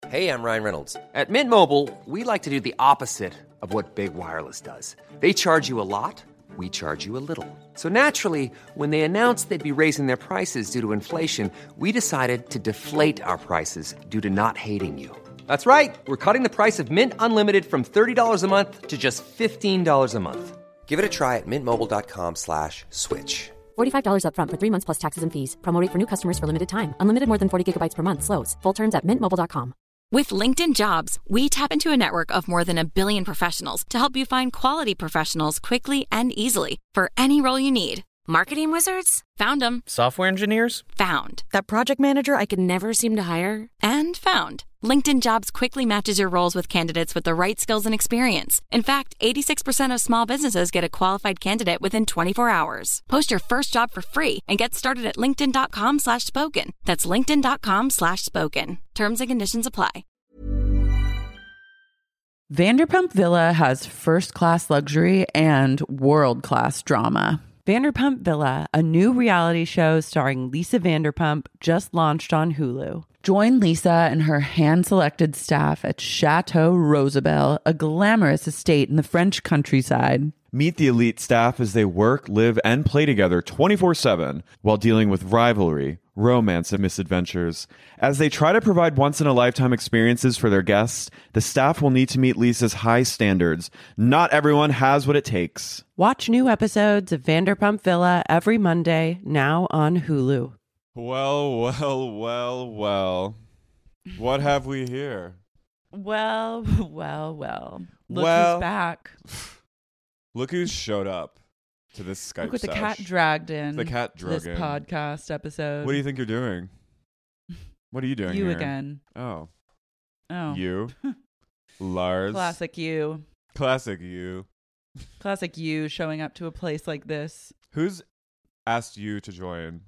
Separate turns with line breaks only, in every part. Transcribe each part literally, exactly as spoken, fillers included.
Hey, I'm Ryan Reynolds. At Mint Mobile, we like to do the opposite of what Big Wireless does. They charge you a lot, we charge you a little. So naturally, when they announced they'd be raising their prices due to inflation, we decided to deflate our prices due to not hating you. That's right. We're cutting the price of Mint Unlimited from thirty dollars a month to just fifteen dollars a month. Give it a try at mintmobile.com slash switch.
forty-five dollars up front for three months plus taxes and fees. Promo rate for new customers for limited time. Unlimited more than forty gigabytes per month slows. Full terms at mint mobile dot com.
With LinkedIn Jobs, we tap into a network of more than a billion professionals to help you find quality professionals quickly and easily for any role you need. Marketing wizards? Found them.
Software engineers?
Found. That project manager I could never seem to hire? And found. LinkedIn Jobs quickly matches your roles with candidates with the right skills and experience. In fact, eighty-six percent of small businesses get a qualified candidate within twenty-four hours. Post your first job for free and get started at linkedin.com slash spoken. That's linkedin.com slash spoken. Terms and conditions apply.
Vanderpump Villa has first-class luxury and world-class drama. Vanderpump Villa, a new reality show starring Lisa Vanderpump, just launched on Hulu. Join Lisa and her hand-selected staff at Chateau Rosabelle, a glamorous estate in the French countryside.
Meet the elite staff as they work, live, and play together twenty-four seven while dealing with rivalry, romance, and misadventures. As they try to provide once-in-a-lifetime experiences for their guests, the staff will need to meet Lisa's high standards. Not everyone has what it takes.
Watch new episodes of Vanderpump Villa every Monday, now on Hulu.
Well, well, well, well. What have we here?
Well, well, well. Look
well,
who's back.
Look who showed up to this Skype
Look what the
sesh.
cat dragged in.
The cat
to
drug
this
in.
podcast episode.
What do you think you're doing? What are you doing
You
here?
again.
Oh.
Oh.
You. Lars.
Classic you.
Classic you.
Classic you showing up to a place like this.
Who's asked you to join?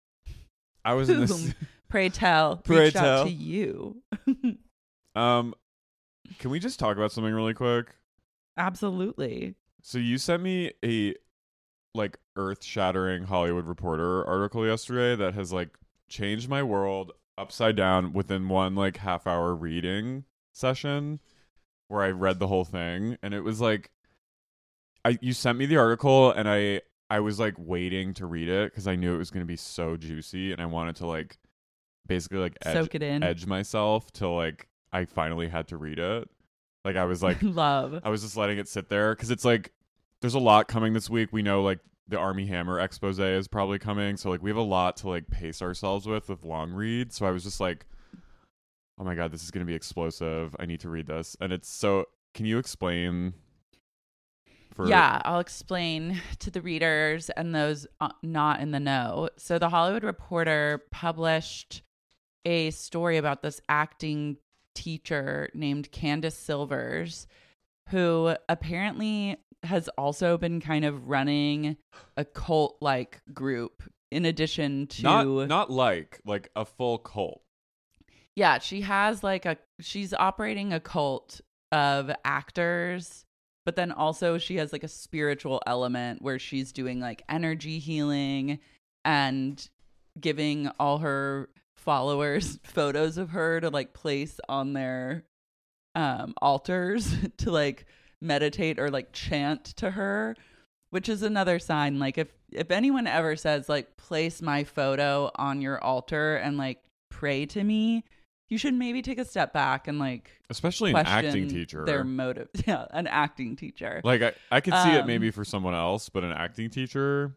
I was in this.
Pray tell.
Pray
reached
tell.
out to you.
um, can we just talk about something really quick?
Absolutely.
So you sent me a like earth-shattering Hollywood Reporter article yesterday that has like changed my world upside down within one like half-hour reading session where I read the whole thing, and it was like I you sent me the article and I I was like waiting to read it because I knew it was going to be so juicy and I wanted to like basically like edge,
soak it in,
edge myself till like I finally had to read it. Like I was like
love.
I was just letting it sit there because it's like there's a lot coming this week. We know like the Armie Hammer expose is probably coming, so like we have a lot to like pace ourselves with with long reads. So I was just like, oh my god, this is going to be explosive. I need to read this. And it's so. Can you explain? For
Yeah, I'll explain to the readers and those uh, not in the know. So the Hollywood Reporter published a story about this acting teacher named Candace Silvers, who apparently has also been kind of running a cult-like group in addition to
not not like like a full cult.
Yeah, she has like a she's operating a cult of actors, but then also she has like a spiritual element where she's doing like energy healing and giving all her followers photos of her to like place on their um altars to like meditate or like chant to her, which is another sign. Like if if anyone ever says like place my photo on your altar and like pray to me, you should maybe take a step back and like
especially an acting teacher,
their motive. Yeah, an acting teacher.
Like I, I could see
um,
it maybe for someone else, but an acting teacher.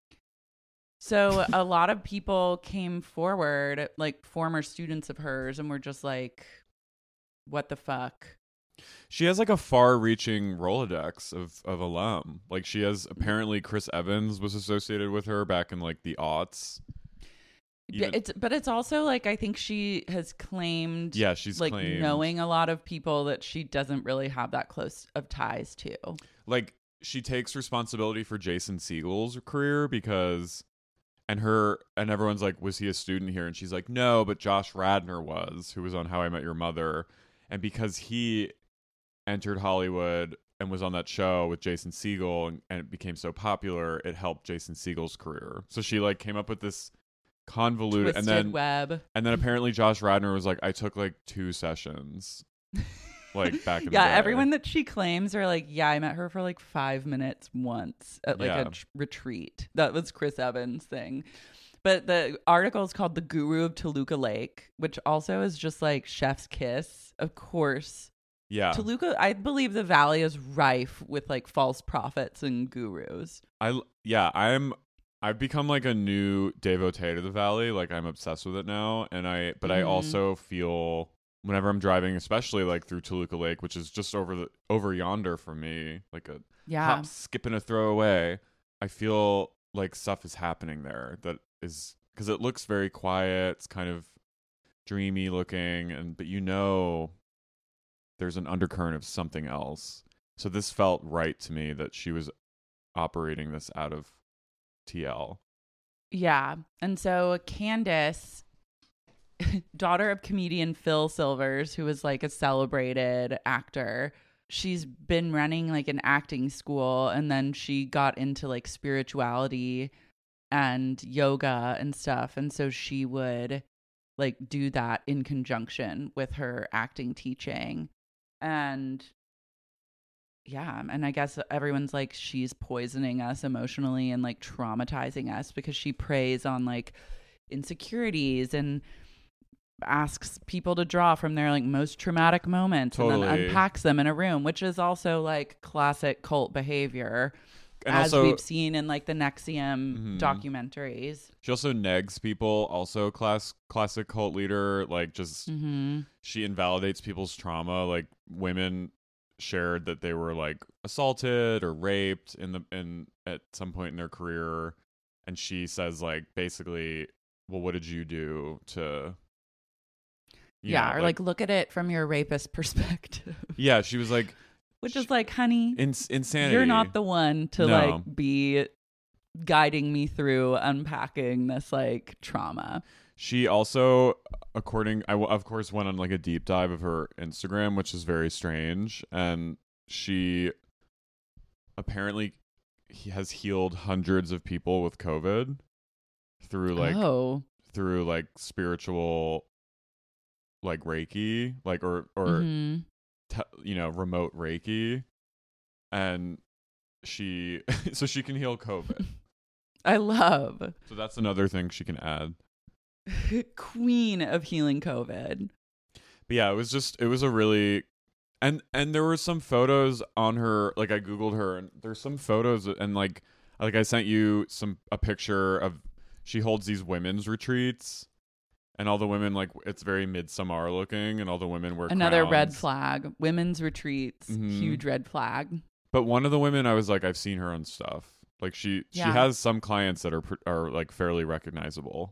So a lot of people came forward, like former students of hers, and were just like, what the fuck?
She has like a far-reaching Rolodex of, of alum. Like she has apparently Chris Evans was associated with her back in like the aughts. Even,
it's but it's also like I think she has claimed
yeah she's
like
claimed,
knowing a lot of people that she doesn't really have that close of ties to.
Like she takes responsibility for Jason Segel's career because and her and everyone's like, was he a student here? And she's like, no, but Josh Radnor was, who was on How I Met Your Mother, and because he entered Hollywood and was on that show with Jason Segel and, and it became so popular, it helped Jason Segel's career. So she like came up with this convoluted.
Twisted
and then
web.
And then apparently Josh Radnor was like, I took like two sessions. Like back in
yeah,
the day.
Everyone that she claims are like, yeah, I met her for like five minutes once at like
Yeah.
a tr- retreat. That was Chris Evans' thing. But the article is called The Guru of Toluca Lake, which also is just like chef's kiss. Of course.
Yeah.
Toluca, I believe the valley is rife with like false prophets and gurus.
I yeah, I'm I've become like a new devotee to the valley. Like I'm obsessed with it now. And I but I
Mhm.
also feel whenever I'm driving, especially like through Toluca Lake, which is just over the over yonder from me, like a
Yeah.
hop, skip, and a throw away, I feel like stuff is happening there that is because it looks very quiet. It's kind of dreamy looking, and but you know there's an undercurrent of something else. So this felt right to me that she was operating this out of T L.
Yeah. And so Candace, daughter of comedian Phil Silvers, who was like a celebrated actor, she's been running like an acting school, and then she got into like spirituality and yoga and stuff. And so she would like do that in conjunction with her acting teaching. And yeah, and I guess everyone's like, she's poisoning us emotionally and like traumatizing us because she preys on like insecurities and asks people to draw from their like most traumatic moments
Totally.
and then unpacks them in a room, which is also like classic cult behavior,
And
as
also,
we've seen in like the Nexium
Mhm.
documentaries.
she also negs people, also class classic cult leader, like just
Mm-hmm.
she invalidates people's trauma. Like women shared that they were like assaulted or raped in the in at some point in their career, and she says like basically, well, what did you do to you
Yeah,
know,
or like, look at it from your rapist perspective.
yeah, she was like
Which is like, honey,
ins- insanity.
you're not the one to
No.
like be guiding me through unpacking this like trauma.
She also, according, I w- of course went on like a deep dive of her Instagram, which is very strange, and she apparently he has healed hundreds of people with COVID through like
oh,
through like spiritual, like Reiki, like or or
Mhm.
te- you know remote Reiki, and she so she can heal COVID.
I love
So that's another thing she can add.
queen of healing COVID.
But yeah, it was just it was a really and and there were some photos on her, like I googled her and there's some photos and like like I sent you some a picture of she holds these women's retreats and all the women like it's very Midsommar looking and all the women wear
Another red
crowns.
flag. Women's retreats,
Mhm.
huge red flag.
But one of the women I was like I've seen her on stuff. Like she
Yeah.
she has some clients that are pr- are like fairly recognizable.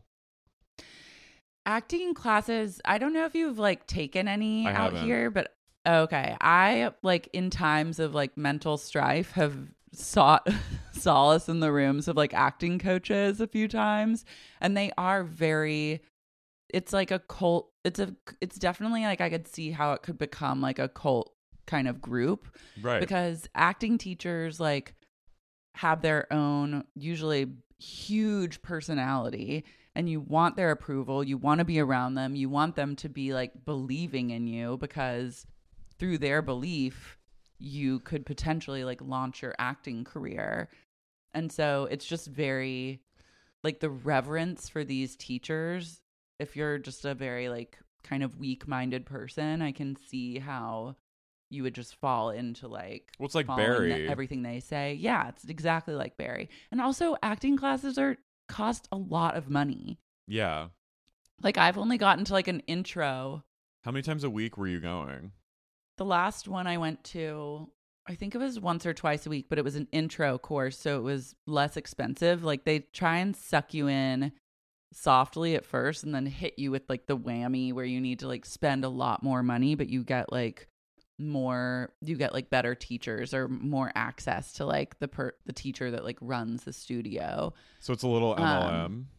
Acting classes, I don't know if you've like taken any
I
out
haven't.
here, but okay. I like in times of like mental strife have sought solace in the rooms of like acting coaches a few times, and they are very it's like a cult. It's a it's definitely like I could see how it could become like a cult kind of group.
Right.
Because acting teachers like have their own usually huge personality, and you want their approval, you want to be around them, you want them to be like believing in you, because through their belief you could potentially like launch your acting career. And so it's just very like the reverence for these teachers. If you're just a very like kind of weak-minded person, I can see how you would just fall into like
Well, it's like
following
Barry.
the- everything they say. Yeah, it's exactly like Barry. And also acting classes are cost a lot of money.
Yeah.
Like I've only gotten to like an intro.
How many times a week were you going?
The last one I went to, I think it was once or twice a week, but it was an intro course, so it was less expensive. Like they try and suck you in softly at first and then hit you with like the whammy where you need to like spend a lot more money, but you get like more you get like better teachers or more access to like the per the teacher that like runs the studio.
So it's a little M L M.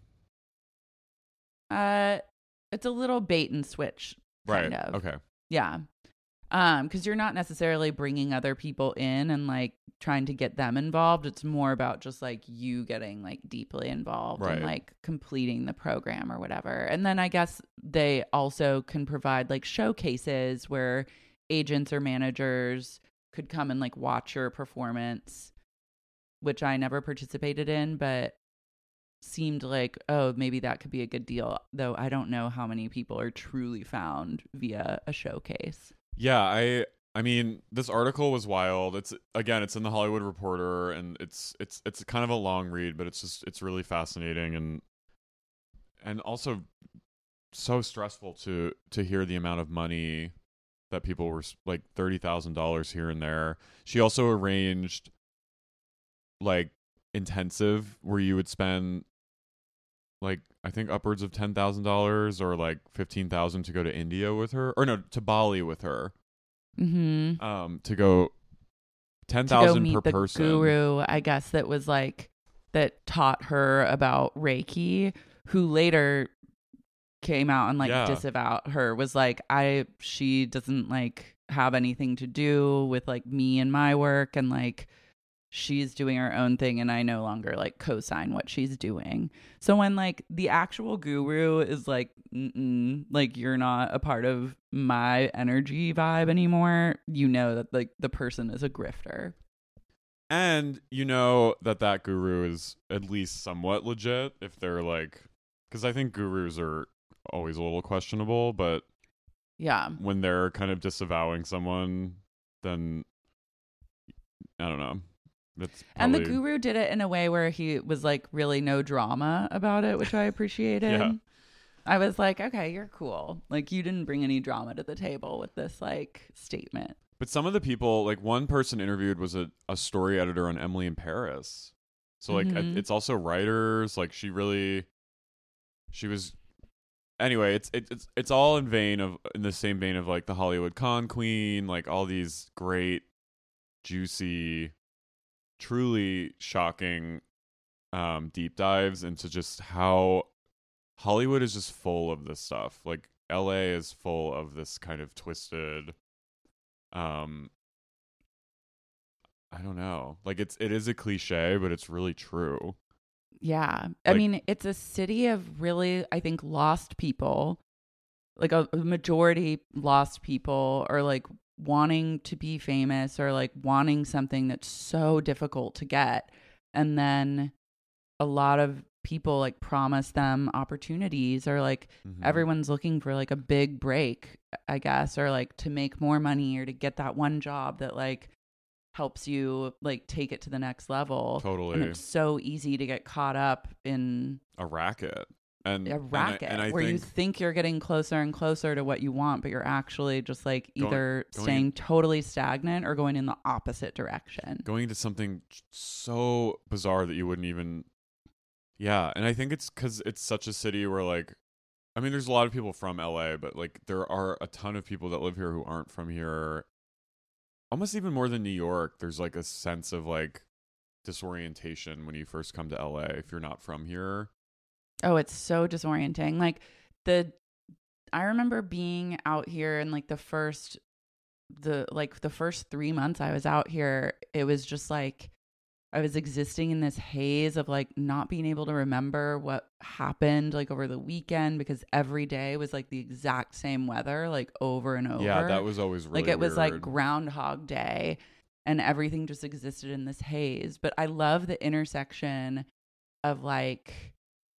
Um, uh it's a little bait and switch kind
Right.
of.
Okay.
Yeah. Um, because you're not necessarily bringing other people in and like trying to get them involved. It's more about just like you getting like deeply involved
Right.
and like completing the program or whatever. And then I guess they also can provide like showcases where agents or managers could come and like watch your performance, which I never participated in, but seemed like, oh, maybe that could be a good deal. Though I don't know how many people are truly found via a showcase.
Yeah, I I mean, this article was wild. It's again, it's in the Hollywood Reporter, and it's it's it's kind of a long read, but it's just it's really fascinating and and also so stressful to to hear the amount of money that people were like thirty thousand dollars here and there. She also arranged like intensive where you would spend like I think upwards of ten thousand dollars or like fifteen thousand to go to India with her, or no, to Bali with her.
Mm-hmm.
Um, to go ten
To go
thousand
meet
per
the
person.
guru, I guess, that was like that taught her about Reiki, who later came out and like
Yeah.
disavowed her, was like, I she doesn't like have anything to do with like me and my work, and like she's doing her own thing and I no longer like co-sign what she's doing. So when like the actual guru is like, mm-mm, like you're not a part of my energy vibe anymore, you know that like the person is a grifter.
And you know that that guru is at least somewhat legit if they're like, because I think gurus are always a little questionable, but
Yeah.
when they're kind of disavowing someone, then I don't know. That's
And the
probably-
guru did it in a way where he was like really no drama about it, which I appreciated.
Yeah.
I was like, okay, you're cool. Like you didn't bring any drama to the table with this like statement.
But some of the people, like one person interviewed was a, a story editor on Emily in Paris. So like
Mhm.
it's also writers. Like she really, she was. Anyway, it's it, it's it's all in vein of in the same vein of like the Hollywood Con Queen, like all these great, juicy, truly shocking, um, deep dives into just how Hollywood is just full of this stuff. Like L A is full of this kind of twisted. Um, I don't know. Like it's it is a cliche, but it's really true.
Yeah. I
Like-
mean, it's a city of really, I think, lost people, like a, a majority lost people, or like wanting to be famous, or like wanting something that's so difficult to get. And then a lot of people like promise them opportunities, or like
Mhm.
everyone's looking for like a big break, I guess, or like to make more money, or to get that one job that like helps you like take it to the next level.
Totally.
And it's so easy to get caught up in
a racket. And
a
and I-
racket
and I,
where you
think
think you're getting closer and closer to what you want, but you're actually just like
Going-
either
going-
staying totally stagnant or going in the opposite direction.
going into something so bizarre that you wouldn't even. Yeah, and I think it's because it's such a city where like, I mean, there's a lot of people from L A, but like there are a ton of people that live here who aren't from here. Almost even more than New York, there's like a sense of like disorientation when you first come to L A if you're not from here.
Oh, it's so disorienting. Like the I remember being out here and like the first the like the first three months I was out here, it was just like I was existing in this haze of like not being able to remember what happened like over the weekend, because every day was like the exact same weather, like over and over.
Yeah, that was always really
like it was like
weird.
Groundhog Day, and everything just existed in this haze. But I love the intersection of like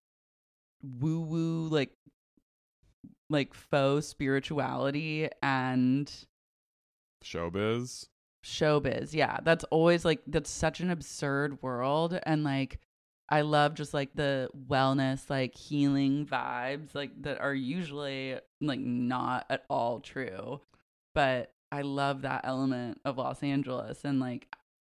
woo woo, like like faux spirituality and
showbiz.
showbiz. Yeah, that's always like that's such an absurd world. And like I love just like the wellness, like healing vibes, like that are usually like not at all true, but I love that element of Los Angeles. And like,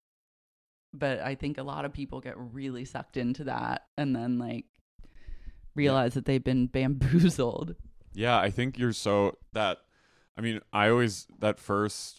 but I think a lot of people get really sucked into that and then like realize that they've been bamboozled.
Yeah, I think you're so that. I mean, I always that first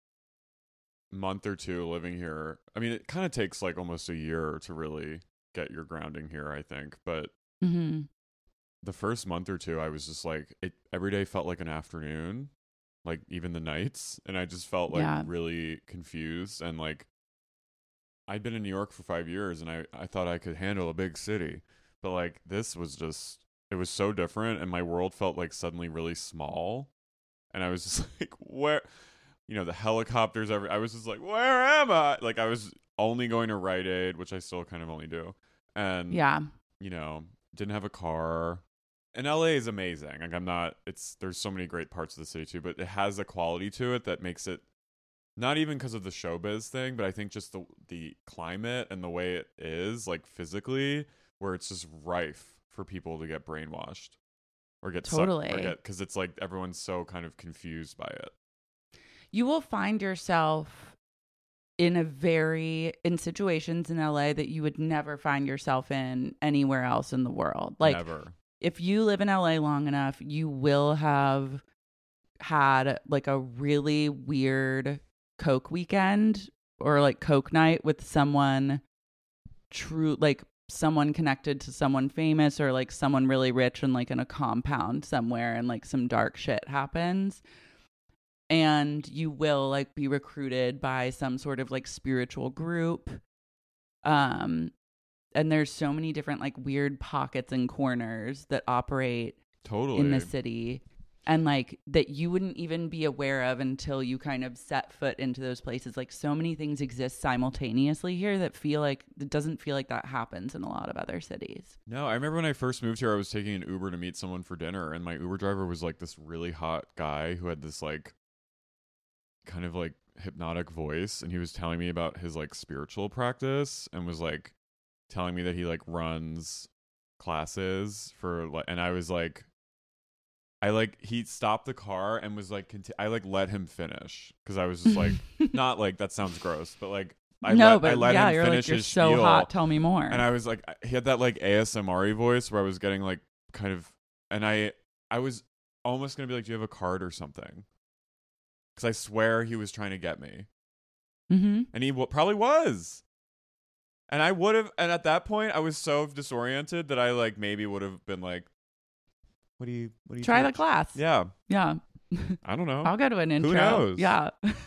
month or two living here. I mean, it kind of takes like almost a year to really get your grounding here, I think. But
Mm-hmm.
the first month or two, I was just like, it every day felt like an afternoon. like even the nights, and I just felt like
Yeah.
really confused. And like I'd been in New York for five years, and I I thought I could handle a big city, but like this was just it was so different, and my world felt like suddenly really small, and I was just like, where, you know, the helicopters. Every I was just like, where am I? Like I was only going to Rite Aid, which I still kind of only do, and
Yeah.
you know, didn't have a car. And L A is amazing. Like I'm not it's there's so many great parts of the city too, but it has a quality to it that makes it not even because of the showbiz thing, but I think just the the climate and the way it is, like physically, where it's just rife for people to get brainwashed or get
Totally.
sucked, or get, because it's like everyone's so kind of confused by it.
You will find yourself in a very in situations in L A that you would never find yourself in anywhere else in the world. Like
Never.
if you live in L A long enough, you will have had like a really weird Coke weekend or like Coke night with someone true, like someone connected to someone famous, or like someone really rich and like in a compound somewhere, and like some dark shit happens. And you will like be recruited by some sort of like spiritual group. Um, and there's so many different like weird pockets and corners that operate
Totally.
in the city, and like that you wouldn't even be aware of until you kind of set foot into those places. Like so many things exist simultaneously here that feel like it doesn't feel like that happens in a lot of other cities.
No, I remember when I first moved here, I was taking an Uber to meet someone for dinner, and my Uber driver was like this really hot guy who had this like kind of like hypnotic voice, and he was telling me about his like spiritual practice, and was like telling me that he like runs classes for like, and I was like, I like he stopped the car and was like, conti- I like let him finish, because I was just like, not like that sounds gross, but like I
no,
let,
but
I let
yeah,
him
you're
finish
like, you're
his
so
spiel,
hot. Tell me more.
and I was like, he had that like A S M R-y voice where I was getting like kind of, and I I was almost gonna be like, do you have a card or something? Because I swear he was trying to get me,
mm-hmm.
and he w- probably was. And I would have, and at that point, I was so disoriented that I like maybe would have been like, "What do you, what do you
Try the
teach?"
class.
Yeah,
Yeah.
I don't know.
I'll go to an intro.
Who knows?
Yeah.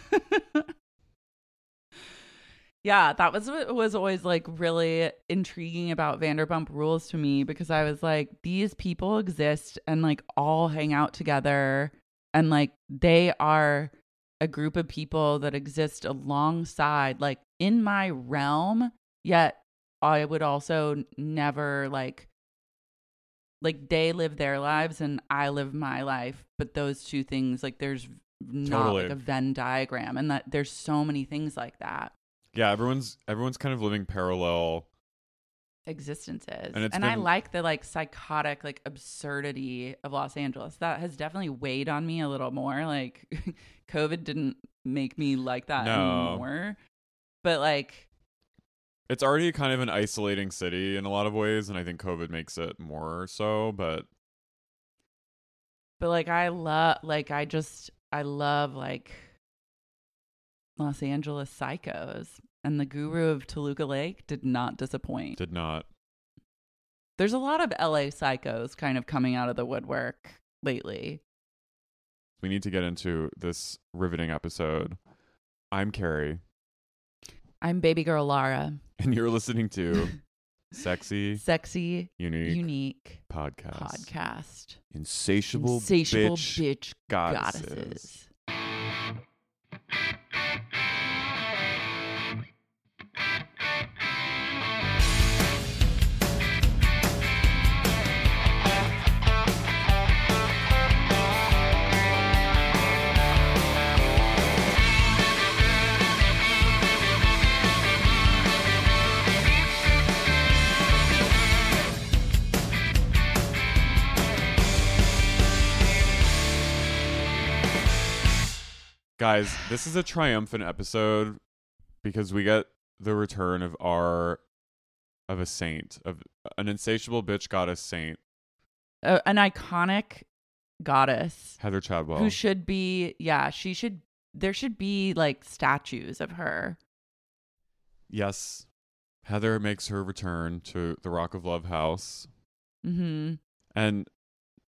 Yeah, that was what was always like really intriguing about Vanderpump Rules to me, because I was like, these people exist and like all hang out together, and like they are a group of people that exist alongside, like in my realm, yet I would also never like like they live their lives and I live my life, but those two things, like there's not
Totally.
like a Venn diagram, and that there's so many things like that.
Yeah, everyone's everyone's kind of living parallel.
Existences.
And
And,
it's
I
been-
like the like psychotic like absurdity of Los Angeles. That has definitely weighed on me a little more. Like COVID didn't make me like that
No.
anymore. But like
It's already kind of an isolating city in a lot of ways, and I think COVID makes it more so. But
but like I love like I just I love like Los Angeles psychos, and the Guru of Toluca Lake did not disappoint.
did not.
There's a lot of L A psychos kind of coming out of the woodwork lately.
We need to get into this riveting episode. I'm Carrie,
I'm baby girl Lara.
and you're listening to Sexy
Sexy,
Unique,
unique
Podcast.
podcast.
Insatiable,
Insatiable
bitch,
bitch,
goddesses.
goddesses.
Guys, this is a triumphant episode because we get the return of our of a saint, of an insatiable bitch goddess saint,
Uh, an iconic goddess
Heather Chadwell.
who should be, yeah, she should, there should be like statues of her.
Yes, Heather makes her return to the Rock of Love house,
Mm-hmm.
and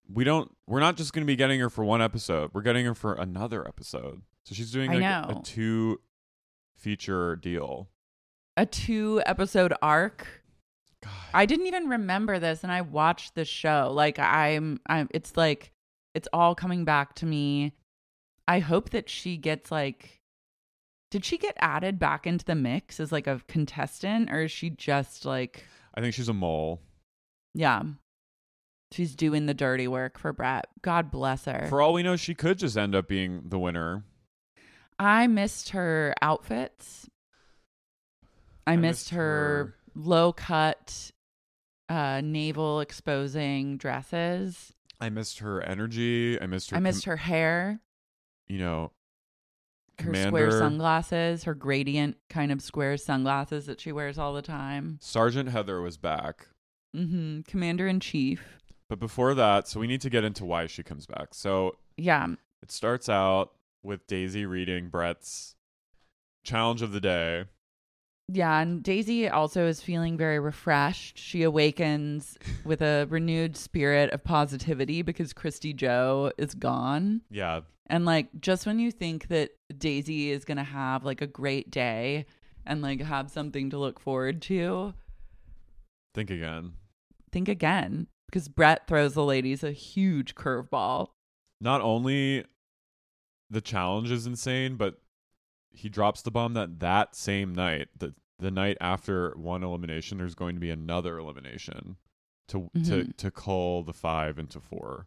we don't we're not just going to be getting her for one episode. We're getting her for another episode. So she's doing
I
like
know.
a two feature deal.
A two episode arc.
God.
I didn't even remember this, and I watched the show. Like I'm, I'm. It's like it's all coming back to me. I hope that she gets like. Did she get added back into the mix as like a contestant, or is she just like?
I think she's a mole.
Yeah, she's doing the dirty work for Brett. God bless her.
For all we know, she could just end up being the winner.
I missed her outfits. I,
I
missed,
missed
her,
her-
low cut, uh, navel exposing dresses.
I missed her energy. I missed her.
I missed
com-
her hair,
You know,
her
Commander.
square sunglasses, her gradient kind of square sunglasses that she wears all the time.
Sergeant Heather was back.
Mm-hmm. Commander in Chief.
But before that, so we need to get into why she comes back. So
Yeah.
it starts out with Daisy reading Brett's challenge of the day.
Yeah, and Daisy also is feeling very refreshed. She awakens with a renewed spirit of positivity because Christy Joe is gone.
Yeah.
And like just when you think that Daisy is going to have like a great day and like have something to look forward to,
Think again.
think again because Brett throws the ladies a huge curveball.
Not only the challenge is insane, but he drops the bomb that that same night, the the night after one elimination, there's going to be another elimination to to
Mhm.
to cull the five into four.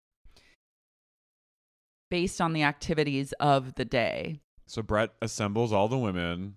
Based on the activities of the day.
So Brett assembles all the women,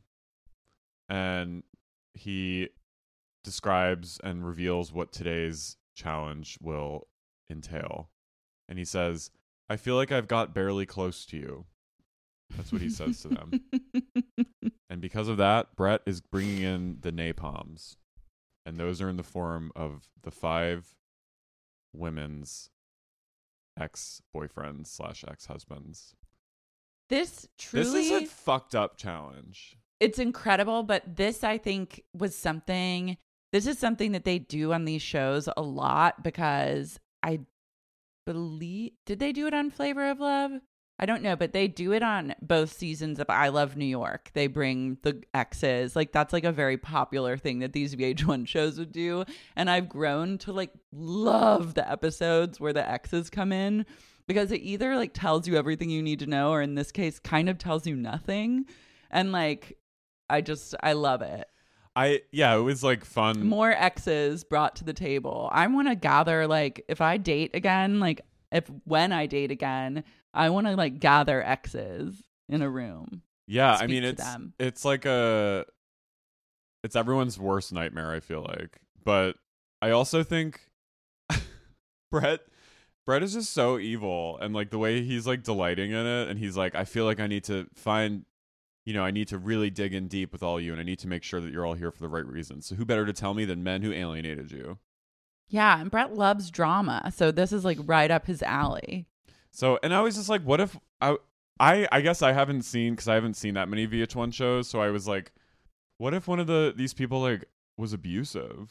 and he describes and reveals what today's challenge will entail. And he says, "I feel like I've got barely close to you." That's what he says to them. And because of that, Brett is bringing in the napalms. And those are in the form of the five women's ex-boyfriends slash ex-husbands.
This truly
This is a fucked up challenge.
it's incredible, but this I think was something this is something that they do on these shows a lot because I believe did they do it on Flavor of Love? I don't know, but they do it on both seasons of I Love New York. They bring the exes. Like that's like a very popular thing that these V H one shows would do. And I've grown to like love the episodes where the exes come in because it either like tells you everything you need to know or in this case kind of tells you nothing. And like I just I love it.
I yeah, it was like fun.
More exes brought to the table. I want to gather like if I date again, like if when I date again, I want to like gather exes in a room.
Yeah, I
speak
mean
to
it's
them.
it's like a it's everyone's worst nightmare, I feel like. But I also think Brett Brett is just so evil, and like the way he's like delighting in it, and he's like, I feel like I need to find you know, I need to really dig in deep with all you, and I need to make sure that you're all here for the right reasons. So who better to tell me than men who alienated you?
Yeah, and Brett loves drama, so this is like right up his alley.
So, and I was just like, what if I, I, I guess I haven't seen, because I haven't seen that many V H one shows. So I was like, what if one of the these people like was abusive?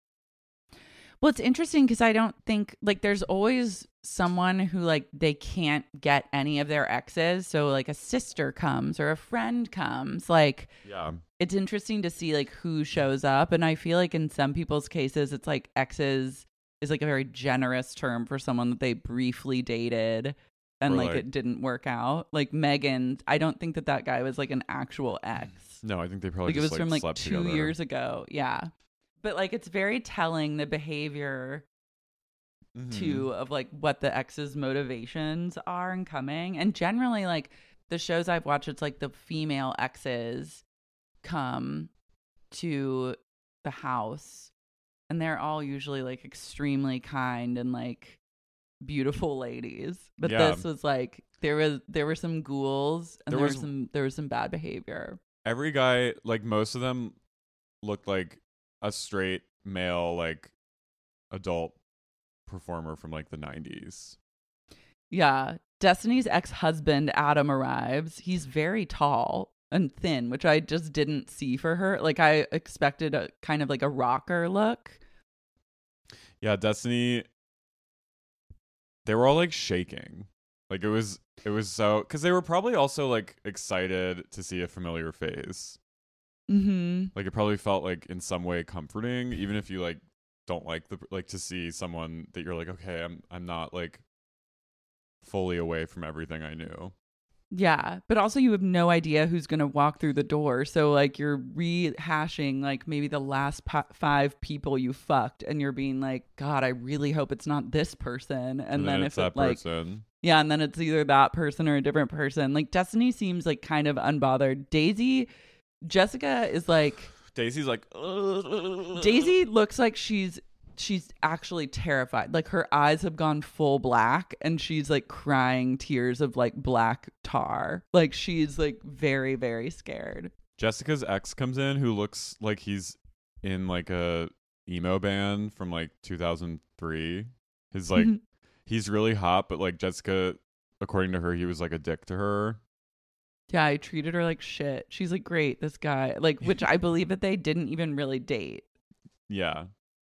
Well, it's interesting because I don't think like there's always someone who like they can't get any of their exes. So like a sister comes or a friend comes. Like
Yeah.
it's interesting to see like who shows up. And I feel like in some people's cases, it's like exes is like a very generous term for someone that they briefly dated and
Or,
like,
like-
it didn't work out. Like Megan, I don't think that that guy was like an actual ex.
No, I think they probably
Like it
just,
was from like
slept
two
together.
years ago. Yeah. But like it's very telling the behavior
Mhm.
too of like what the ex's motivations are in coming. And generally like the shows I've watched, it's like the female exes come to the house and they're all usually like extremely kind and like beautiful ladies. But
Yeah.
this was like there was there were some ghouls and
There
there,
was-
was some there was some bad behavior.
Every guy, like most of them, looked like a straight male, like adult performer from like the nineties.
Yeah. Destiny's ex-husband, Adam, arrives. He's very tall and thin, which I just didn't see for her. Like, I expected a kind of like a rocker look.
Yeah, Destiny they were all like shaking. Like it was it was so because they were probably also like excited to see a familiar face.
Mm-hmm.
Like it probably felt like in some way comforting, even if you like don't like the like to see someone that you're like, okay, I'm I'm not like fully away from everything I knew.
Yeah, but also you have no idea who's going to walk through the door. So like you're rehashing like maybe the last po- five people you fucked and you're being like, God, I really hope it's not this person. And,
And,
then,
then,
if
it's that
it, like,
person.
yeah, and then it's either that person or a different person. Like Destiny seems like kind of unbothered. Daisy, Jessica is like,
Daisy's like, ugh.
Daisy looks like she's she's actually terrified. Like her eyes have gone full black and she's like crying tears of like black tar. Like she's like very, very scared.
Jessica's ex comes in who looks like he's in like a emo band from like two thousand three. His like he's really hot, but like Jessica, according to her, he was like a dick to her.
Yeah, I treated her like shit. She's like, great, this guy. Like, which I believe that they didn't even really date.
Yeah.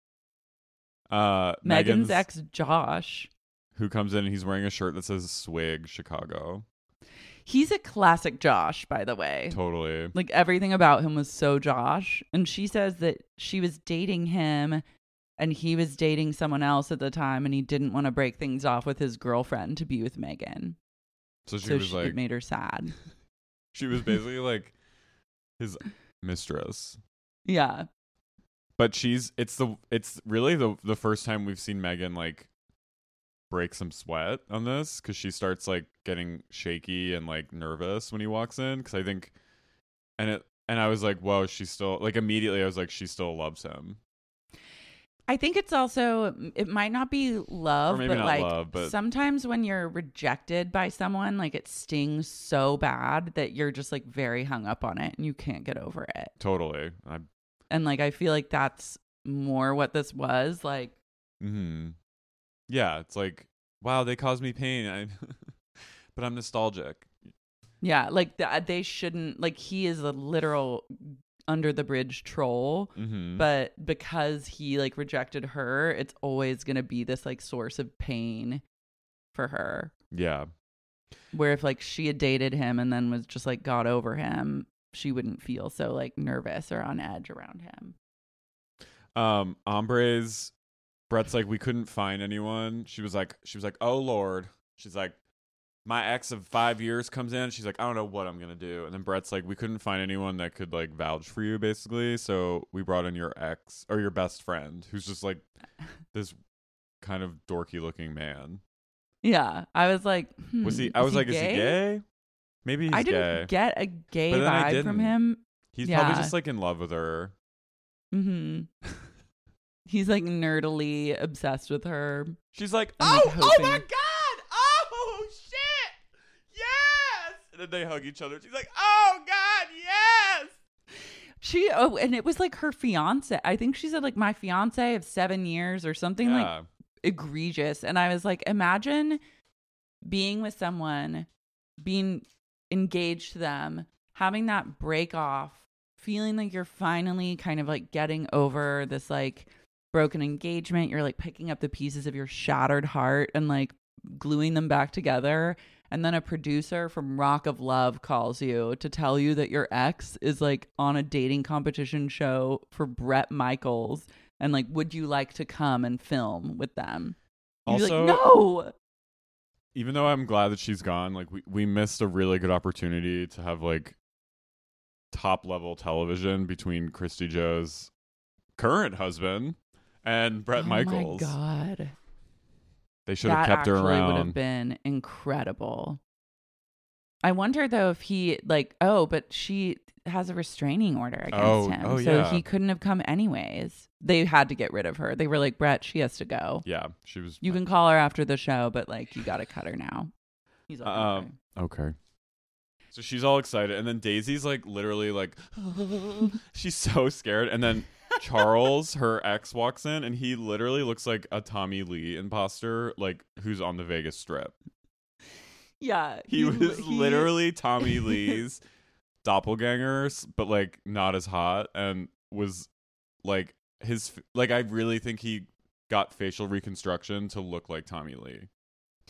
Uh,
Megan's,
Megan's
ex, Josh.
who comes in and he's wearing a shirt that says Swig Chicago.
He's a classic Josh, by the way.
Totally.
Like everything about him was so Josh. And she says that she was dating him and he was dating someone else at the time and he didn't want to break things off with his girlfriend to be with Megan.
So she
so
was
she,
like,
it made her sad.
she was basically like his mistress.
Yeah.
But she's it's the it's really the the first time we've seen Megan like break some sweat on this, because she starts like getting shaky and like nervous when he walks in, because I think and it and I was like, whoa, she still like immediately I was like, she still loves him.
I think it's also, it might not be love,
Or maybe
but
not
like
love, but-
sometimes when you're rejected by someone, like it stings so bad that you're just like very hung up on it and you can't get over it.
Totally. I
And like I feel like that's more what this was like.
mm-hmm. Yeah, it's like, wow, they caused me pain. I but I'm nostalgic.
Yeah, like th- they shouldn't, like he is a literal under the bridge troll,
Mm-hmm.
but because he like rejected her, it's always going to be this like source of pain for her.
Yeah.
Where if like she had dated him and then was just like got over him, she wouldn't feel so like nervous or on edge around him.
Um, Ombre's Brett's like, we couldn't find anyone. She was like, she was like, oh Lord. She's like, my ex of five years comes in. She's like, I don't know what I'm gonna do. And then Brett's like, we couldn't find anyone that could like vouch for you, basically. So we brought in your ex or your best friend, who's just like this kind of dorky looking man.
Yeah, I was like, hmm,
Was he? I
is
was like,
gay?
is he gay? Maybe he's
I didn't
gay.
get a gay
But then I
vibe from
didn't.
him.
He's
Yeah.
probably just like in love with her.
Mm-hmm. He's like nerdily obsessed with her.
She's like,
I'm,
oh,
like,
oh my
hoping-
God. Oh, shit. Yes. And then they hug each other. She's like, oh, God, yes.
She oh, and it was like her fiance. I think she said like my fiance of seven years or something like
Yeah.
egregious. And I was like, imagine being with someone, being engaged to them, having that break off, feeling like you're finally kind of like getting over this like broken engagement. You're like picking up the pieces of your shattered heart and like gluing them back together. And then a producer from Rock of Love calls you to tell you that your ex is like on a dating competition show for Bret Michaels. And like, would you like to come and film with them? You'd be
Also,
like, no.
even though I'm glad that she's gone, like we, we missed a really good opportunity to have like top level television between Christy Joe's current husband and Bret
Oh
Michaels.
my God.
They should have
That
kept her
actually would have
around.
been incredible. I wonder though if he like, oh, but she has a restraining order against
Oh,
him.
oh,
so
yeah.
he couldn't have come anyways. They had to get rid of her. They were like, Brett, she has to go.
Yeah, she was.
You can call her after the show, but like you got to cut her now. He's like,
Um, okay. So she's all excited, and then Daisy's like literally like, she's so scared, and then Charles, her ex, walks in, and he literally looks like a Tommy Lee imposter, like who's on the Vegas Strip.
yeah.
He was
he-
literally Tommy Lee's doppelganger, s- but like not as hot, and was like his like I really think he got facial reconstruction to look like Tommy Lee.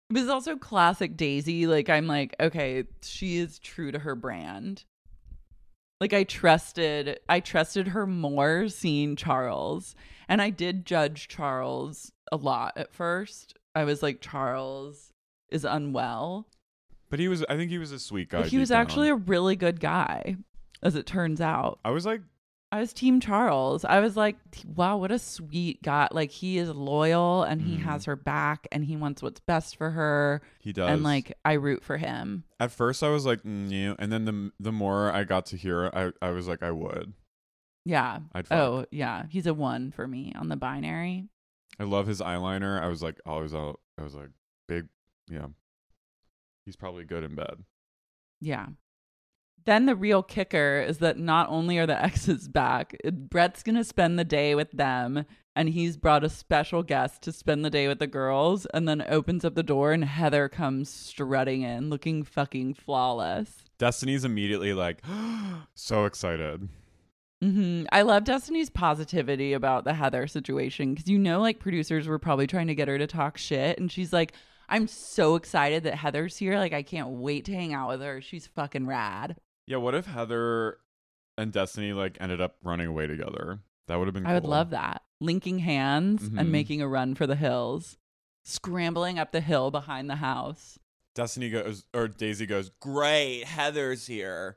It was also classic Daisy. Like, I'm like, okay, she is true to her brand. Like, I trusted, I trusted her more seeing Charles. And I did judge Charles a lot at first. I was like, Charles is unwell.
But he was, I think he was a sweet guy.
But he was
down.
actually a really good guy, as it turns out.
I was like,
I was team Charles. I was like, wow, what a sweet guy. Like, he is loyal and he mm. has her back and he wants what's best for her.
He does.
And like, I root for him.
At first I was like, mm, and then the the more I got to hear it, I, I was like, I would.
Yeah.
I'd fuck.
Oh, yeah. He's a one for me on the binary.
I love his eyeliner. I was like, always out. I was like, big. Yeah. He's probably good in bed.
Yeah. Then the real kicker is that not only are the exes back, Brett's going to spend the day with them, and he's brought a special guest to spend the day with the girls, and then opens up the door and Heather comes strutting in looking fucking flawless.
Destiny's immediately like, so excited.
Mm-hmm. I love Destiny's positivity about the Heather situation because, you know, like producers were probably trying to get her to talk shit, and she's like, I'm so excited that Heather's here. Like, I can't wait to hang out with her. She's fucking rad.
Yeah, what if Heather and Destiny like ended up running away together? That would have been cool.
I would love that. Linking hands
mm-hmm.
and making a run for the hills. Scrambling up the hill behind the house.
Destiny goes, or Daisy goes, great, Heather's here.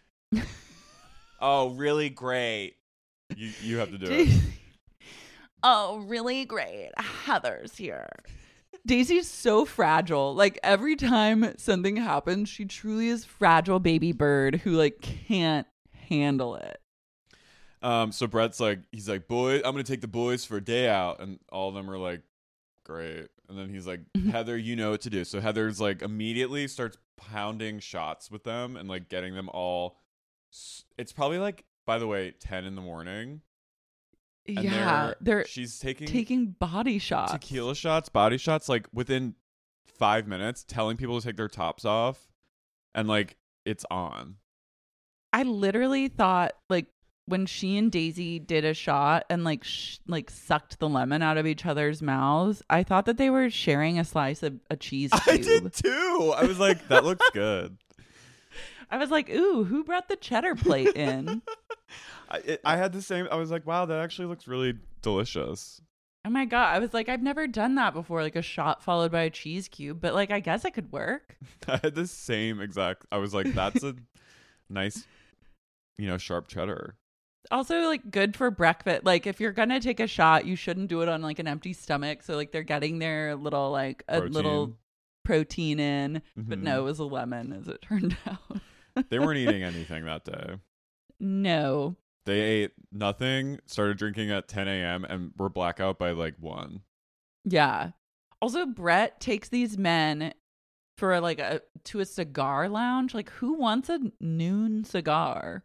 Oh, really great. You you have to do it.
Oh, really great. Heather's here. Daisy's so fragile. Like, every time something happens, she truly is fragile baby bird who like can't handle it.
Um, so Brett's like, he's like, boy, I'm gonna take the boys for a day out, and all of them are like, great. And then he's like, Heather, you know what to do. So Heather's like immediately starts pounding shots with them and like getting them all. It's probably like, by the way, ten in the morning. And
yeah,
they're,
they're
she's taking
taking body shots,
tequila shots, body shots, like within five minutes, telling people to take their tops off, and like it's on.
I literally thought, like, when she and Daisy did a shot and like sh- like sucked the lemon out of each other's mouths, I thought that they were sharing a slice of a cheese cube.
I did too. I was like, that looks good.
I was like, ooh, who brought the cheddar plate in?
I, it, I had the same. I was like, wow, that actually looks really delicious.
Oh my God. I was like, I've never done that before, like a shot followed by a cheese cube, but like, I guess it could work.
I had the same exact. I was like, that's a nice, you know, sharp cheddar.
Also, like, good for breakfast. Like, if you're gonna take a shot, you shouldn't do it on like an empty stomach. So like, they're getting their little like a
protein.
little protein in,
Mm-hmm.
but no, it was a lemon, as it turned out.
They weren't eating anything that day.
No.
They ate nothing, started drinking at ten a.m. and were blackout by like one.
Yeah. Also, Brett takes these men for like a to a cigar lounge. Like, who wants a noon cigar?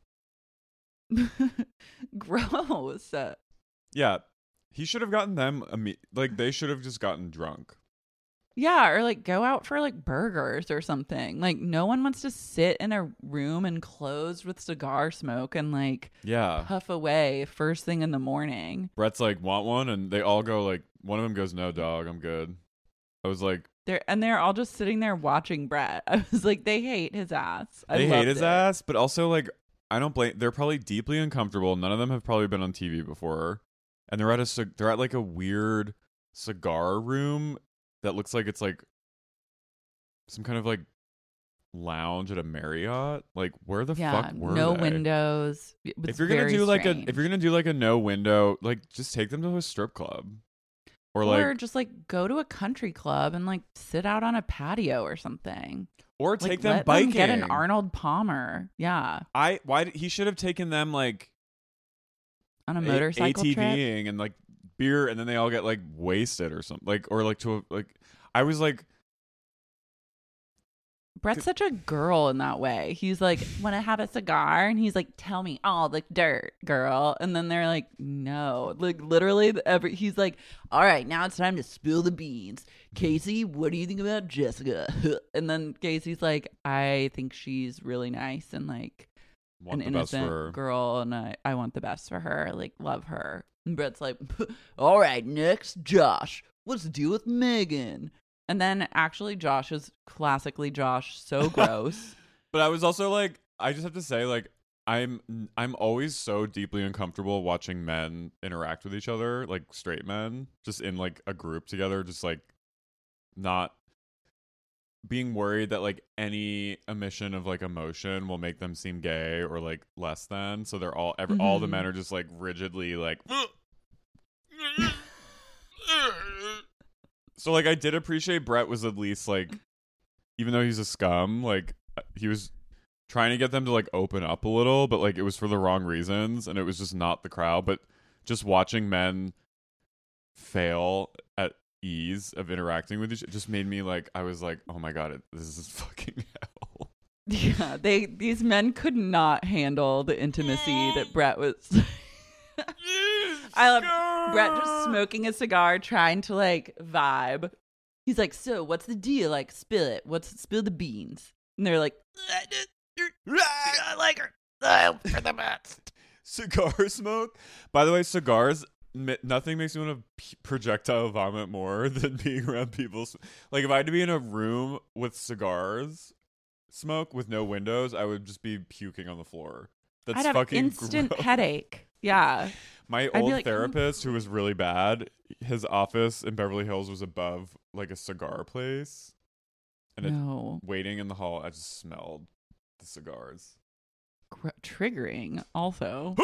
Gross.
Yeah. He should have gotten them, imme- like, they should have just gotten drunk.
Yeah, or like go out for like burgers or something. Like, no one wants to sit in a room enclosed with cigar smoke and like
yeah
puff away first thing in the morning.
Brett's like, want one? And they all go like, one of them goes, no, dog, I'm good. I was like,
they're and they're all just sitting there watching Brett. I was like, they hate his ass. I
they hate his
it.
ass, but also like, I don't blame. They're probably deeply uncomfortable. None of them have probably been on T V before, and they're at a they're at like a weird cigar room that looks like it's like some kind of like lounge at a Marriott. Like, where the
yeah,
fuck were
no
they?
windows.
If you're gonna do
strange.
like a if you're gonna do like a no window, like just take them to a strip club, or,
or
like
just like go to a country club and like sit out on a patio or something.
Or take
like,
them
let
biking.
Them get an Arnold Palmer. Yeah,
I why did, he should have taken them like
on a motorcycle
ATVing
trip
and like beer, and then they all get like wasted or something. Like or like to a, like I was like.
Brett's such a girl in that way. He's like, want to have a cigar? And he's like, tell me all the dirt, girl. And then they're like, no. Like, literally, every he's like, all right, now it's time to spill the beans. Casey, what do you think about Jessica? And then Casey's like, I think she's really nice and like
Want
an
the best for her.
innocent girl. And I, I want the best for her. Like, love her. And Brett's like, all right, next, Josh. What's the deal with Megan? And then actually Josh is classically Josh, so gross.
But I was also like, I just have to say, like, I'm I'm always so deeply uncomfortable watching men interact with each other, like straight men, just in like a group together, just like not being worried that like any emission of like emotion will make them seem gay or like less than. So they're all every, mm-hmm. all the men are just like rigidly like. So like I did appreciate Brett was at least like, even though he's a scum, like he was trying to get them to like open up a little, but like it was for the wrong reasons and it was just not the crowd. But just watching men fail at ease of interacting with each other just made me like, I was like, oh my god, it, this is fucking hell.
Yeah, they these men could not handle the intimacy that Brett was. I love Brett just smoking a cigar, trying to like vibe. He's like, so what's the deal? Like, spill it. What's spill the beans? And they're like, I like her. I'm for the best.
Cigar smoke. By the way, cigars. Nothing makes me want to p- projectile vomit more than being around people. Like if I had to be in a room with cigars smoke with no windows, I would just be puking on the floor. That's
I'd have
fucking
instant
gross.
Headache. Yeah.
My
I'd
old
like,
therapist, who was really bad, his office in Beverly Hills was above like a cigar place. And
no.
it, waiting in the hall, I just smelled the cigars.
Gr- triggering, also.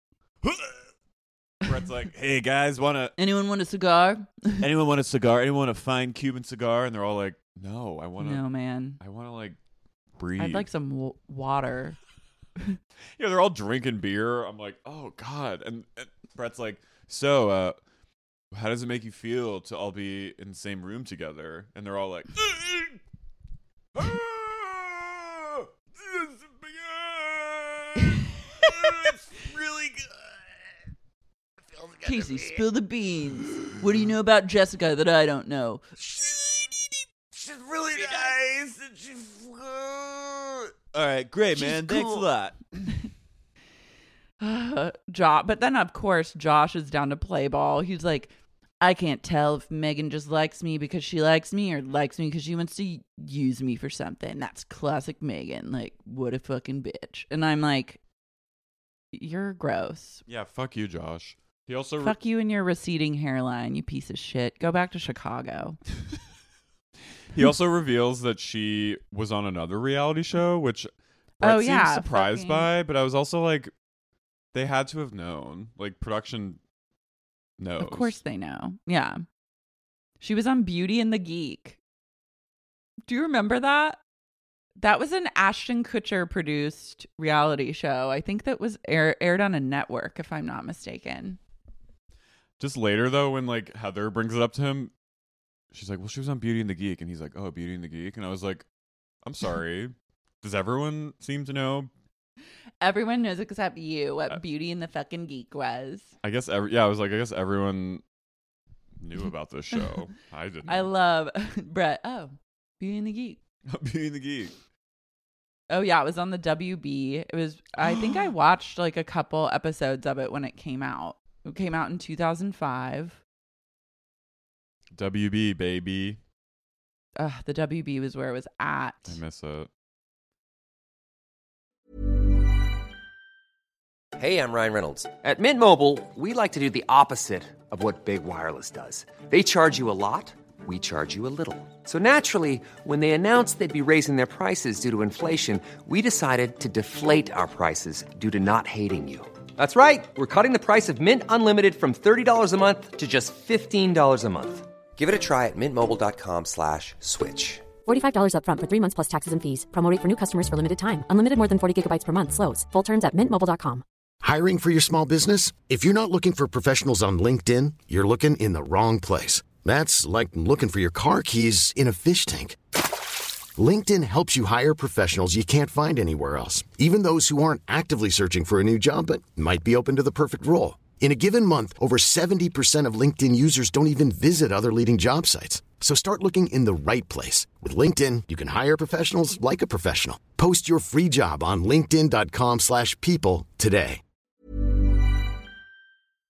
Brett's like, hey guys, wanna
anyone want a cigar?
anyone want a cigar? Anyone want a fine Cuban cigar? And they're all like, no, I want to.
No, man.
I want to like breathe.
I'd like some w- water.
Yeah, they're all drinking beer. I'm like, oh god. And, and Brett's like, so, uh, how does it make you feel to all be in the same room together? And they're all like, it's really good.
Casey, spill the beans. What do you know about Jessica that I don't know?
She's really nice. And she's good. All right, great, man.
She's
Thanks
cool.
a lot.
Uh, Josh, but then of course Josh is down to play ball. He's like, I can't tell if Megan just likes me because she likes me or likes me because she wants to use me for something. That's classic Megan. Like, what a fucking bitch. And I'm like, you're gross.
Yeah, fuck you, Josh. He also
fuck re- you and your receding hairline, you piece of shit. Go back to Chicago.
He also reveals that she was on another reality show, which Brett
oh,
seemed
yeah,
surprised
fucking...
by, but I was also like, they had to have known. Like, production knows.
Of course they know. Yeah. She was on Beauty and the Geek. Do you remember that? That was an Ashton Kutcher produced reality show. I think that was air- aired on a network, if I'm not mistaken.
Just later, though, when like Heather brings it up to him, she's like, well, she was on Beauty and the Geek. And he's like, oh, Beauty and the Geek. And I was like, I'm sorry. Does everyone seem to know?
Everyone knows except you what
uh,
Beauty and the fucking Geek was.
I guess, every, yeah, I was like, I guess everyone knew about this show. I didn't.
I love Brett. Oh, Beauty and the Geek.
Beauty and the Geek.
Oh, yeah. It was on the W B. It was, I think I watched like a couple episodes of it when it came out. It came out in two thousand five.
W B, baby.
Ugh, the W B was where it was at.
I miss it.
Hey, I'm Ryan Reynolds. At Mint Mobile, we like to do the opposite of what Big Wireless does. They charge you a lot, we charge you a little. So naturally, when they announced they'd be raising their prices due to inflation, we decided to deflate our prices due to not hating you. That's right. We're cutting the price of Mint Unlimited from thirty dollars a month to just fifteen dollars a month. Give it a try at mintmobile.com slash switch.
forty-five dollars up front for three months plus taxes and fees. Promo rate for new customers for limited time. Unlimited more than forty gigabytes per month. Slows full terms at mint mobile dot com.
Hiring for your small business? If you're not looking for professionals on LinkedIn, you're looking in the wrong place. That's like looking for your car keys in a fish tank. LinkedIn helps you hire professionals you can't find anywhere else, even those who aren't actively searching for a new job but might be open to the perfect role. In a given month, over seventy percent of LinkedIn users don't even visit other leading job sites. So start looking in the right place. With LinkedIn, you can hire professionals like a professional. Post your free job on linkedin dot com slash people today.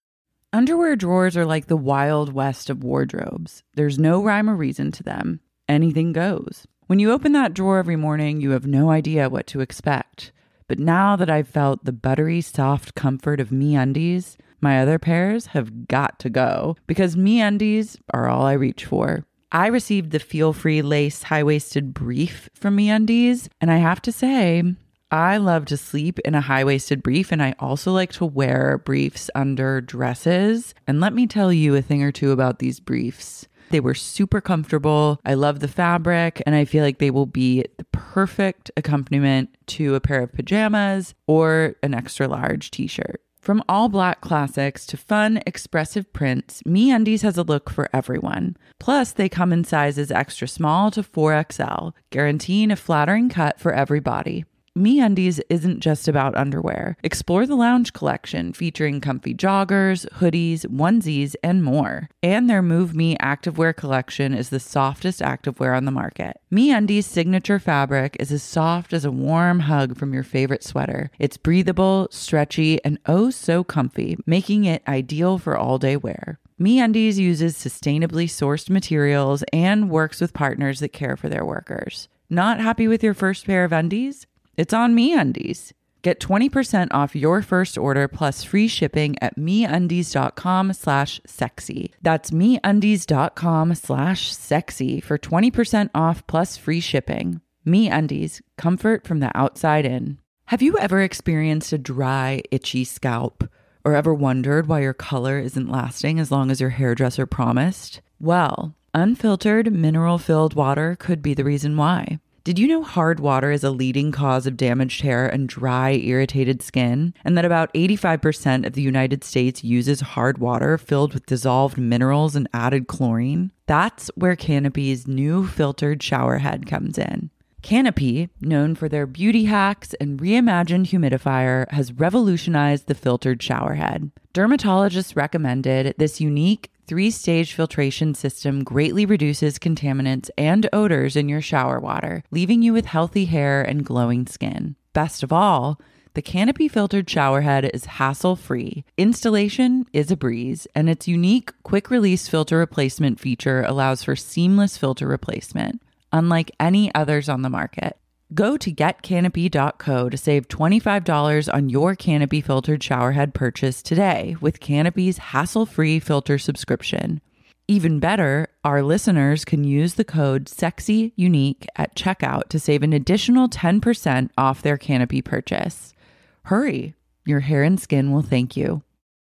Underwear drawers are like the wild west of wardrobes. There's no rhyme or reason to them. Anything goes. When you open that drawer every morning, you have no idea what to expect. But now that I've felt the buttery, soft comfort of MeUndies, my other pairs have got to go because MeUndies are all I reach for. I received the feel-free lace high-waisted brief from MeUndies, and I have to say, I love to sleep in a high-waisted brief, and I also like to wear briefs under dresses. And let me tell you a thing or two about these briefs. They were super comfortable. I love the fabric, and I feel like they will be the perfect accompaniment to a pair of pajamas or an extra large t-shirt. From all black classics to fun, expressive prints, MeUndies has a look for everyone. Plus, they come in sizes extra small to four X L, guaranteeing a flattering cut for every body. MeUndies isn't just about underwear. Explore the lounge collection featuring comfy joggers, hoodies, onesies, and more. And their Move Me activewear collection is the softest activewear on the market. MeUndies' signature fabric is as soft as a warm hug from your favorite sweater. It's breathable, stretchy, and oh so comfy, making it ideal for all-day wear. MeUndies uses sustainably sourced materials and works with partners that care for their workers. Not happy with your first pair of undies? It's on MeUndies. Get twenty percent off your first order plus free shipping at MeUndies.com slash sexy. That's MeUndies.com slash sexy for twenty percent off plus free shipping. MeUndies, comfort from the outside in. Have you ever experienced a dry, itchy scalp? Or ever wondered why your color isn't lasting as long as your hairdresser promised? Well, unfiltered, mineral-filled water could be the reason why. Did you know hard water is a leading cause of damaged hair and dry, irritated skin? And that about eighty-five percent of the United States uses hard water filled with dissolved minerals and added chlorine? That's where Canopy's new filtered shower head comes in. Canopy, known for their beauty hacks and reimagined humidifier, has revolutionized the filtered shower head. Dermatologists recommended this unique three-stage filtration system greatly reduces contaminants and odors in your shower water, leaving you with healthy hair and glowing skin. Best of all, the Canopy filtered shower head is hassle-free. Installation is a breeze, and its unique quick-release filter replacement feature allows for seamless filter replacement, unlike any others on the market. Go to get canopy dot co to save twenty-five dollars on your Canopy filtered showerhead purchase today with Canopy's hassle-free filter subscription. Even better, our listeners can use the code SEXYUNIQUE at checkout to save an additional ten percent off their Canopy purchase. Hurry, your hair and skin will thank you.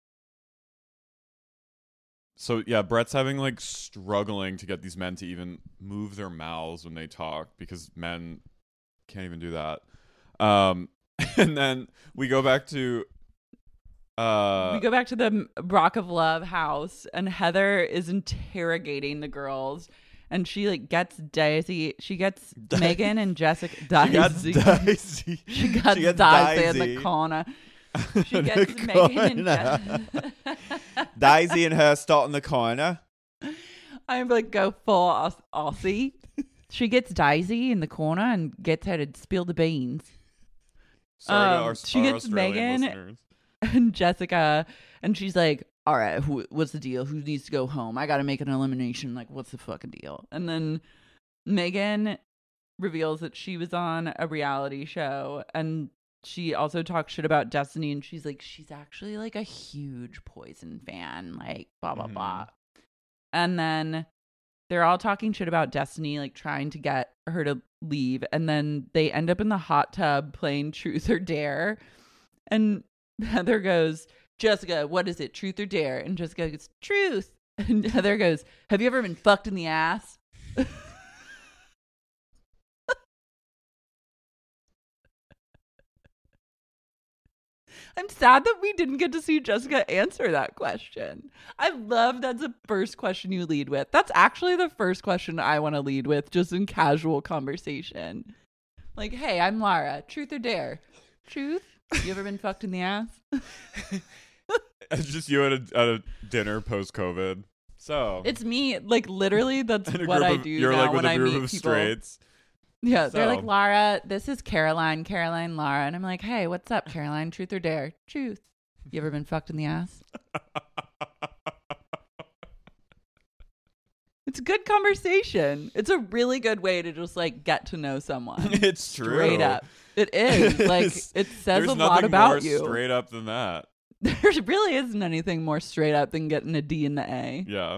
So yeah, Brett's having like struggling to get these men to even move their mouths when they talk because men can't even do that. Um, and then we go back to uh,
we go back to the Rock of Love house, and Heather is interrogating the girls, and she like gets Daisy. She gets Di- Megan and Jessica. Daisy.
She got Daisy.
She got
she gets
Daisy in
Daisy.
the corner. She
In
gets
the
Megan
corner.
and Jessica.
Daisy and her start in the corner.
I'm like, go full Aus- Aussie. She gets Daisy in the corner and gets her to spill the beans.
Sorry to
Um,
our,
she
our
gets
Australian
Megan
listeners.
and Jessica, and she's like, all right, who, what's the deal? Who needs to go home? I got to make an elimination. Like, what's the fucking deal? And then Megan reveals that she was on a reality show, and she also talks shit about Destiny, and she's like, she's actually like a huge Poison fan, like blah, blah,
Mhm.
blah. And then they're all talking shit about Destiny, like trying to get her to leave. And then they end up in the hot tub playing Truth or Dare. And Heather goes, Jessica, what is it? Truth or Dare? And Jessica goes, Truth. And Heather goes, have you ever been fucked in the ass? I'm sad that we didn't get to see Jessica answer that question. I love that's the first question you lead with. That's actually the first question I want to lead with, just in casual conversation. Like, hey, I'm Lara. Truth or dare? Truth? You ever been fucked in the ass?
It's just you at a, at a dinner post-COVID. So
It's me. Like, literally, that's
and a
what
group
I
of-
do
You're
now
like with
when
a
I
group
meet
of
people.
straights.
Yeah, they're
So-
like, Lara, this is Caroline, Caroline, Lara. And I'm like, hey, what's up, Caroline? Truth or dare? Truth. You ever been fucked in the ass? It's a good conversation. It's a really good way to just like get to know someone.
It's true.
Straight up. It is. Like it says
There's
a lot
nothing
about
more
you.
straight up than that.
There really isn't anything more straight up than getting a D and the A.
Yeah.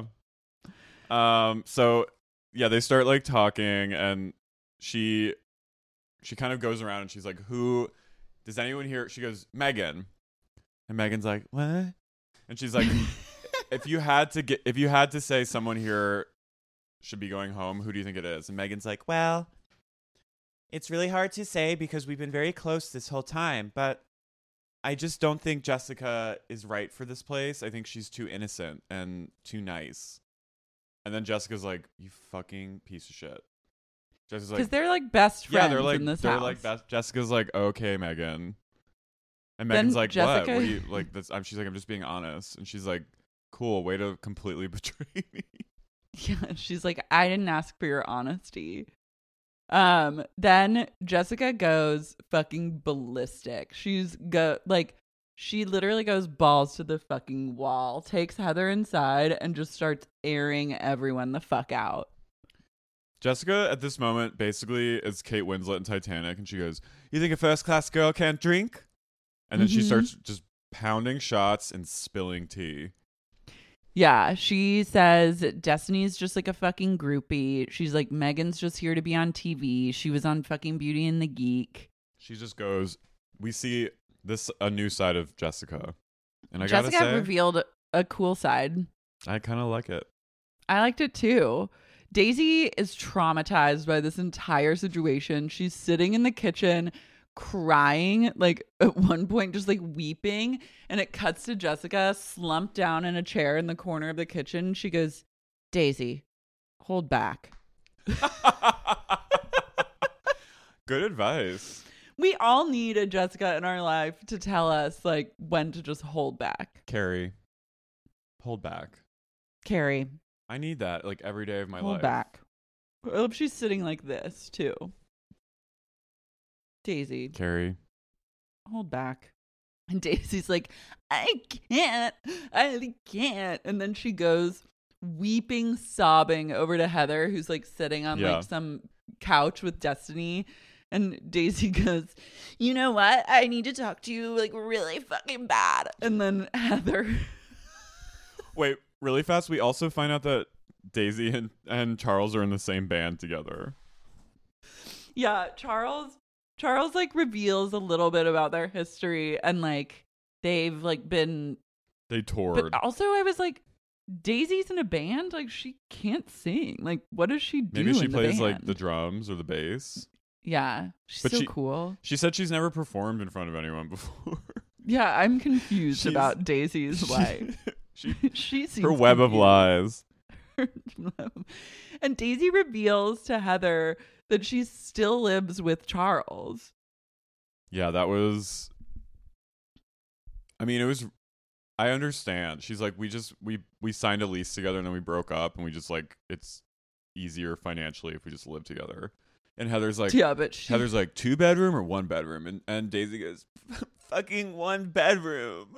Um. So yeah, they start like talking, and she she kind of goes around and she's like, "Who does anyone here?" She goes, "Megan," and Megan's like, "What?" And she's like, "If you had to get, if you had to say someone here should be going home, who do you think it is?" And Megan's like, "Well, it's really hard to say because we've been very close this whole time, but I just don't think Jessica is right for this place. I think she's too innocent and too nice." And then Jessica's like, "You fucking piece of shit." Jessica's like,
Because they're like best friends
yeah, they're like,
in this
they're
house.
like best. Jessica's like, "Okay, Megan." And
Then
Megan's like,
Jessica-
"What? What are you like?" This, I'm, she's like, "I'm just being honest." And she's like, "Cool, way to completely betray me."
Yeah, she's like, I didn't ask for your honesty. Um, then Jessica goes fucking ballistic. She's go like she literally goes balls to the fucking wall, takes Heather inside, and just starts airing everyone the fuck out.
Jessica at this moment basically is Kate Winslet in Titanic, and she goes, "You think a first class girl can't drink?" And then she
Mhm.
starts just pounding shots and spilling tea.
Yeah, she says Destiny's just like a fucking groupie. She's like, Megan's just here to be on T V. She was on fucking Beauty and the Geek.
She just goes, we see this a new side of Jessica. And I
Jessica
gotta say,
revealed a cool side.
I kind of like it.
I liked it too. Daisy is traumatized by this entire situation. She's sitting in the kitchen crying, like at one point just like weeping, and it cuts to Jessica slumped down in a chair in the corner of the kitchen. She goes, "Daisy, hold back."
Good advice.
We all need a Jessica in our life to tell us like when to just hold back.
Carrie, hold back.
Carrie,
I need that like every day of my
hold
life.
back. I hope she's sitting like this too. Daisy,
Carrie.
hold back. And Daisy's like, I can't, I can't. And then she goes weeping, sobbing over to Heather, who's like sitting on
Yeah.
like some couch with Destiny. And Daisy goes, you know what? I need to talk to you like really fucking bad. And then Heather.
Wait, really fast, we also find out that Daisy and, and Charles are in the same band together.
Yeah, Charles. Charles like reveals a little bit about their history, and like they've like been,
They toured.
but also I was like, Daisy's in a band, like she can't sing. Like what does she do?
Maybe she
in the
plays like
band?
the drums or the bass.
Yeah, she's
But
so
she-
cool.
She said she's never performed in front of anyone before.
Yeah, I'm confused
She's-
about Daisy's life.
she,
she seems
her web of
confused.
lies.
And Daisy reveals to Heather that she still lives with Charles.
Yeah, that was. I mean, it was. I understand. She's like, we just we we signed a lease together and then we broke up, and we just like it's easier financially if we just live together. And Heather's like,
Yeah, but she,
Heather's like, two bedroom or one bedroom, and and Daisy goes, fucking one bedroom.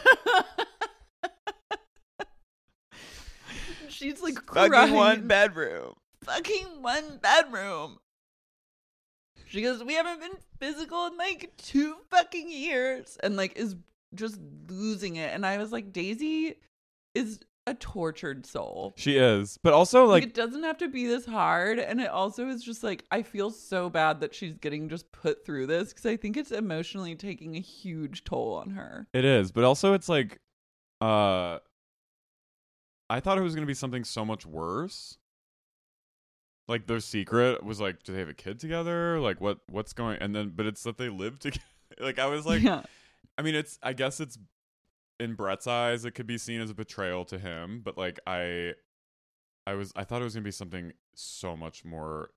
she's like
Fucking
crying.
one bedroom.
Fucking one bedroom. She goes, we haven't been physical in like two fucking years, and like is just losing it. And I was like, Daisy is a tortured soul.
She is, but also
Like,
like
it doesn't have to be this hard. And it also is just like, I feel so bad that she's getting just put through this, because I think it's emotionally taking a huge toll on her.
it is, but also it's like, uh, I thought it was gonna be something so much worse. Like their secret was like, do they have a kid together? Like what what's going? And then, but it's that they live together. Like I was like,
Yeah.
I mean, it's I guess it's in Brett's eyes, it could be seen as a betrayal to him, but like I, I was I thought it was gonna be something so much more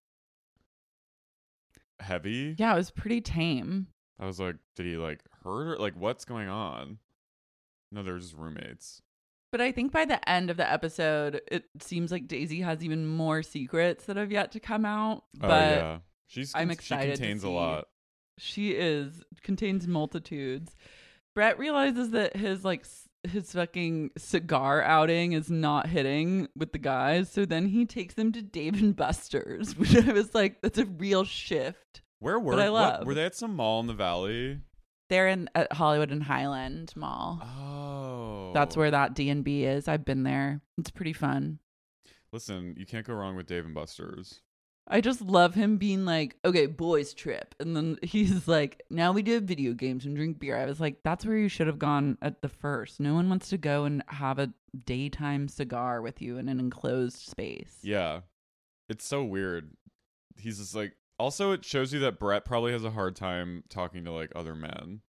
heavy.
Yeah, it was pretty tame.
I was like, did he like hurt her? Like what's going on? No, they're just roommates.
But I think by the end of the episode, it seems like Daisy has even more secrets that have yet to come out. But
Oh yeah, she's
I'm
she
excited to
contains a
see.
lot.
She is contains multitudes. Brett realizes that his like s- his fucking cigar outing is not hitting with the guys, so then he takes them to Dave and Buster's, which I was like, that's a real shift.
Where were
But I
what,
love.
were they at some mall in the valley?
They're in at Hollywood and Highland Mall.
Oh.
That's where that D and B is. I've been there. It's pretty fun.
Listen, you can't go wrong with Dave and Buster's.
I just love him being like, okay, boys trip. And then he's like, now we do video games and drink beer. I was like, that's where you should have gone at the first. No one wants to go and have a daytime cigar with you in an enclosed space.
Yeah. It's so weird. He's just like, also it shows you that Brett probably has a hard time talking to like other men.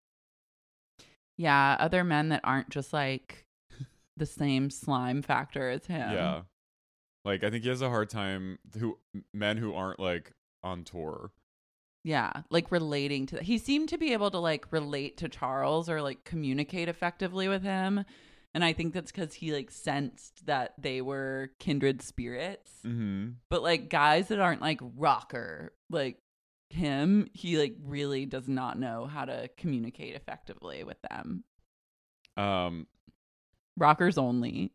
Yeah, other men that aren't just like the same slime factor as him.
Yeah. Like, I think he has a hard time who men who aren't like on tour.
Yeah, like relating to that. He seemed to be able to like relate to Charles or like communicate effectively with him. And I think that's because he like sensed that they were kindred spirits.
Mm-hmm.
But like guys that aren't like rocker, like him, he like really does not know how to communicate effectively with them.
Um,
Rockers only.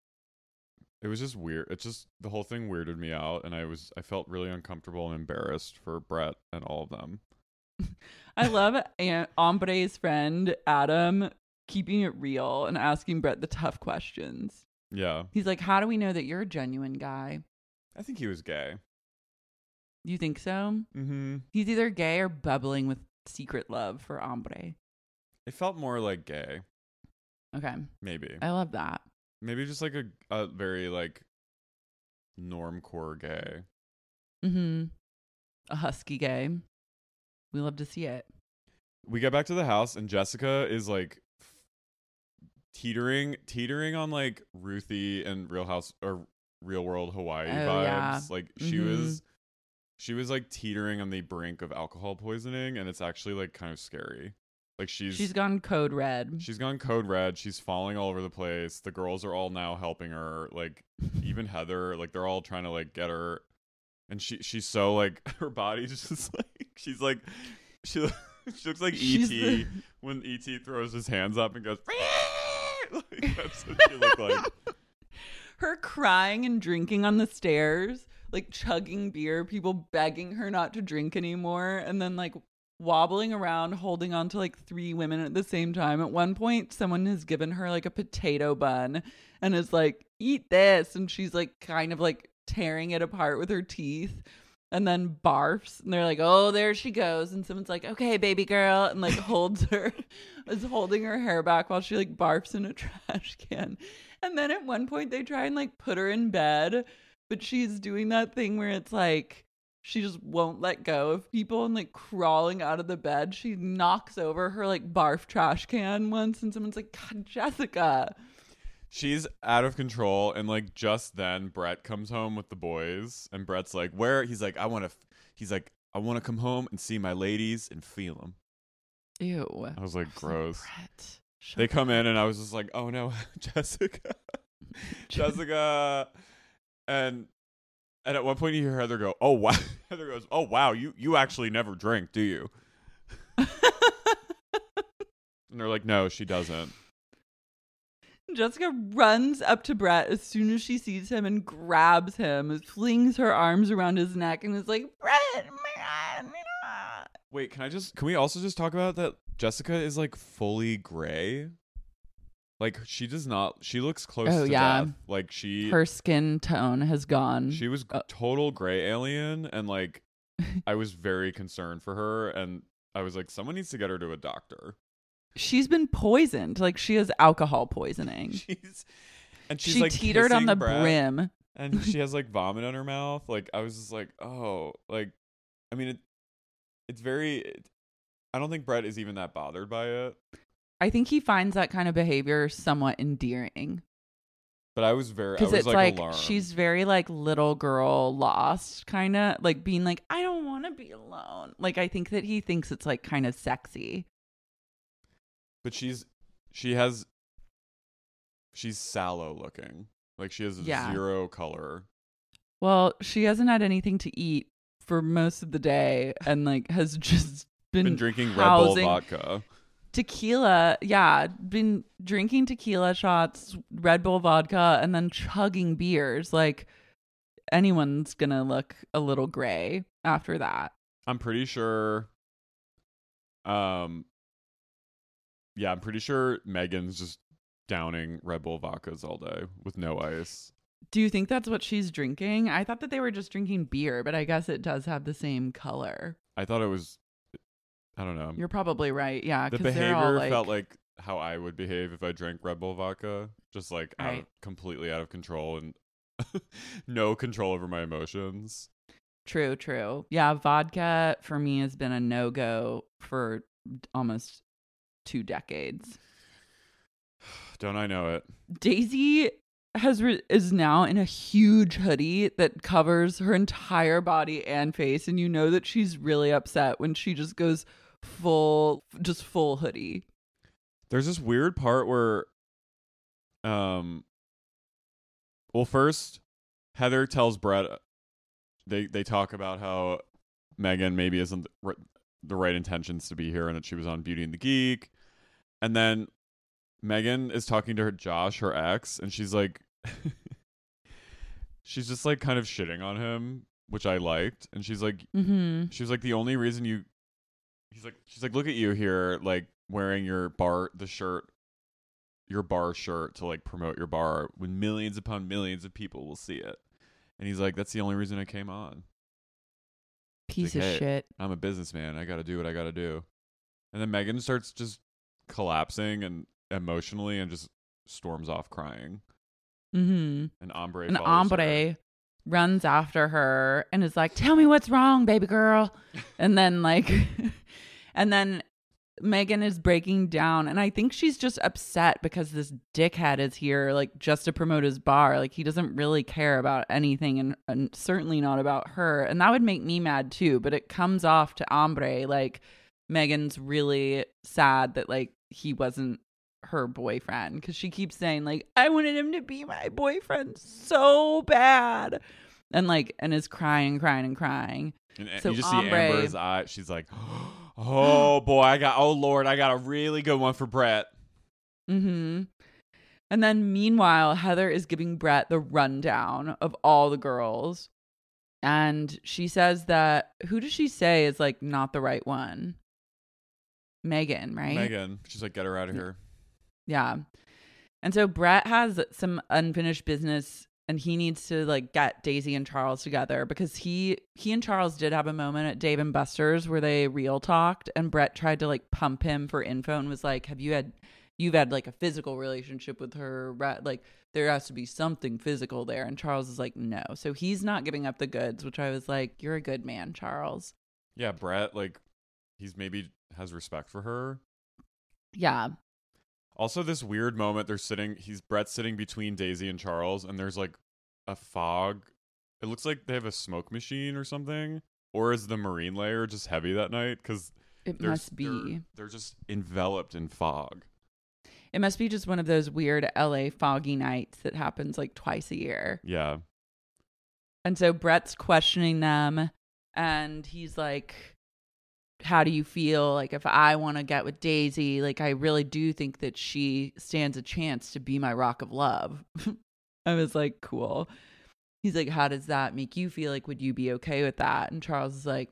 It was just weird. It just, the whole thing weirded me out, and I was, I felt really uncomfortable and embarrassed for Brett and all of them.
I love Aunt Ombre's friend, Adam, keeping it real and asking Brett the tough questions.
Yeah.
He's like, how do we know that you're a genuine guy?
I think he was gay.
You think so?
Mm-hmm.
He's either gay or bubbling with secret love for Ombre.
It felt more like gay.
Okay.
Maybe.
I love that.
Maybe just like a, a very like normcore gay.
Mm-hmm. A husky gay. We love to see it.
We get back to the house and Jessica is like f- teetering teetering on like Ruthie and Real House or Real World Hawaii
Oh,
vibes.
yeah.
Like she
Mhm.
was she was like teetering on the brink of alcohol poisoning, and it's actually like kind of scary. Like she's
She's gone code red.
she's gone code red. She's falling all over the place. The girls are all now helping her. Like even Heather, like they're all trying to like get her. And she she's so like her body's just like she's like she she looks like
She's
E T
the-
when E T throws his hands up and goes like that's what she looked like.
Her crying and drinking on the stairs, like chugging beer, people begging her not to drink anymore, and then like wobbling around holding on to like three women at the same time. At one point, someone has given her like a potato bun and is like, eat this. And she's like kind of like tearing it apart with her teeth and then barfs. And they're like, oh, there she goes. And someone's like, okay, baby girl. And like holds her, is holding her hair back while she like barfs in a trash can. And then at one point they try and like put her in bed, but she's doing that thing where it's like, she just won't let go of people and like crawling out of the bed. She knocks over her like barf trash can once and someone's like, God, Jessica.
She's out of control, and like just then Brett comes home with the boys, and Brett's like, where? He's like, I want to, f-. he's like, I want to come home and see my ladies and feel them.
Ew.
I was like, gross.
Brett, shut
They come in and I was just like, oh no, Jessica. Jessica. And and at one point you hear Heather go, oh wow. Heather goes, oh wow, you, you actually never drink, do you? And they're like, no, she doesn't.
Jessica runs up to Brett as soon as she sees him and grabs him, flings her arms around his neck and is like, Brett, man.
Wait, can I just, can we also just talk about that Jessica is like fully gray? Like she does not, she looks close
Oh,
to
yeah.
death. Like she,
Her skin tone has gone.
she was
uh,
total gray alien, and like I was very concerned for her, and I was like, someone needs to get her to a doctor.
She's been poisoned. Like she has alcohol poisoning.
She's and she's
she
like
teetered on
kissing
the
Brett,
brim.
and she has like vomit on her mouth. Like I was just like, oh, like I mean, it, it's very. It, I don't think Brett is even that bothered by it.
I think he finds that kind of behavior somewhat endearing.
But I was very, I
Because
was
it's
like,
like,
alarmed.
she's very like little girl lost, kind of like being like, I don't want to be alone. Like I think that he thinks it's like kind of sexy.
But she's, she has, she's sallow looking. Like she has
Yeah.
zero color.
Well, she hasn't had anything to eat for most of the day and like has just been,
Been drinking Red Bull
housing,
vodka.
Tequila, yeah, been drinking tequila shots, Red Bull vodka, and then chugging beers. Like, anyone's gonna look a little gray after that.
I'm pretty sure. Um. Yeah, I'm pretty sure Megan's just downing Red Bull vodkas all day with no ice.
Do you think that's what she's drinking? I thought that they were just drinking beer, but I guess it does have the same color.
I thought it was. I don't know.
You're probably right. Yeah,
The
'cause they're all,
behavior
like,
felt like how I would behave if I drank Red Bull vodka, just like out of,
Right.
completely out of control and no control over my emotions.
True, true. Yeah, vodka for me has been a no-go for almost two decades.
Don't I know it?
Daisy has re- is now in a huge hoodie that covers her entire body and face, and you know that she's really upset when she just goes full, just full hoodie.
There's this weird part where, um, well, first Heather tells Brett they they talk about how Megan maybe isn't the r- the right intentions to be here, and that she was on Beauty and the Geek, and then Megan is talking to her Josh, her ex, and she's like, she's just like kind of shitting on him, which I liked, and she's like,
Mm-hmm.
she was like, the only reason you, he's like, she's like, look at you here, like wearing your bar, the shirt, your bar shirt to like promote your bar when millions upon millions of people will see it. And he's like, that's the only reason I came on.
Piece
Like,
of
hey,
shit.
I'm a businessman. I got to do what I got to do. And then Megan starts just collapsing and emotionally and just storms off crying.
Mm-hmm.
And Ombre
And
follows
Ombre
her.
runs after her and is like, tell me what's wrong, baby girl. And then like, and then Megan is breaking down. And I think she's just upset because this dickhead is here, like just to promote his bar. Like he doesn't really care about anything and, and certainly not about her. And that would make me mad too. But it comes off to Ombre like Megan's really sad that like he wasn't her boyfriend, because she keeps saying like, I wanted him to be my boyfriend so bad, and like and is crying and crying and crying.
And
So
you just
Ombre-
see Amber's eye. She's like, oh boy, I got, oh Lord, I got a really good one for Brett.
Mm-hmm. And then meanwhile, Heather is giving Brett the rundown of all the girls, and she says that, who does she say is like not the right one? Megan, right?
Megan. She's like, get her out of here.
Yeah. And so Brett has some unfinished business, and he needs to like get Daisy and Charles together, because he he and Charles did have a moment at Dave and Buster's where they real talked, and Brett tried to like pump him for info and was like, have you had you've had like a physical relationship with her, Brett? Like there has to be something physical there. And Charles is like, no. So he's not giving up the goods, which I was like, you're a good man, Charles.
Yeah, Brett, like, he's maybe has respect for her.
Yeah.
Also, this weird moment, they're sitting, he's Brett's sitting between Daisy and Charles, and there's like a fog. It looks like they have a smoke machine or something. Or is the marine layer just heavy that night? Because
It
they're,
must be.
They're, they're just enveloped in fog.
It must be just one of those weird L A foggy nights that happens like twice a year.
Yeah.
And so Brett's questioning them, and he's like, how do you feel? Like, if I want to get with Daisy, like, I really do think that she stands a chance to be my rock of love. I was like, cool. He's like, how does that make you feel? Like, would you be okay with that? And Charles is like,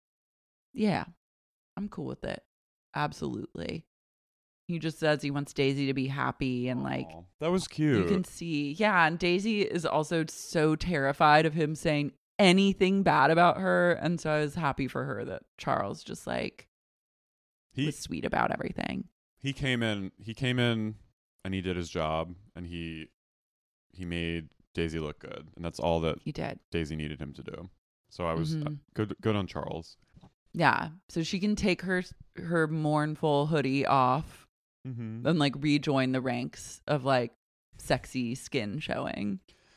yeah, I'm cool with it. Absolutely. He just says he wants Daisy to be happy, and like,
Aw, that was cute.
you can see. Yeah. And Daisy is also so terrified of him saying anything bad about her. And so I was happy for her that Charles just like
he
was sweet about everything.
he came in he came in and he did his job, and he he made Daisy look good, and that's all that
He did.
Daisy needed him to do. So I was uh,
Mhm.
good good on Charles.
Yeah. So she can take her her mournful hoodie off
Mm-hmm.
and like rejoin the ranks of like sexy skin showing.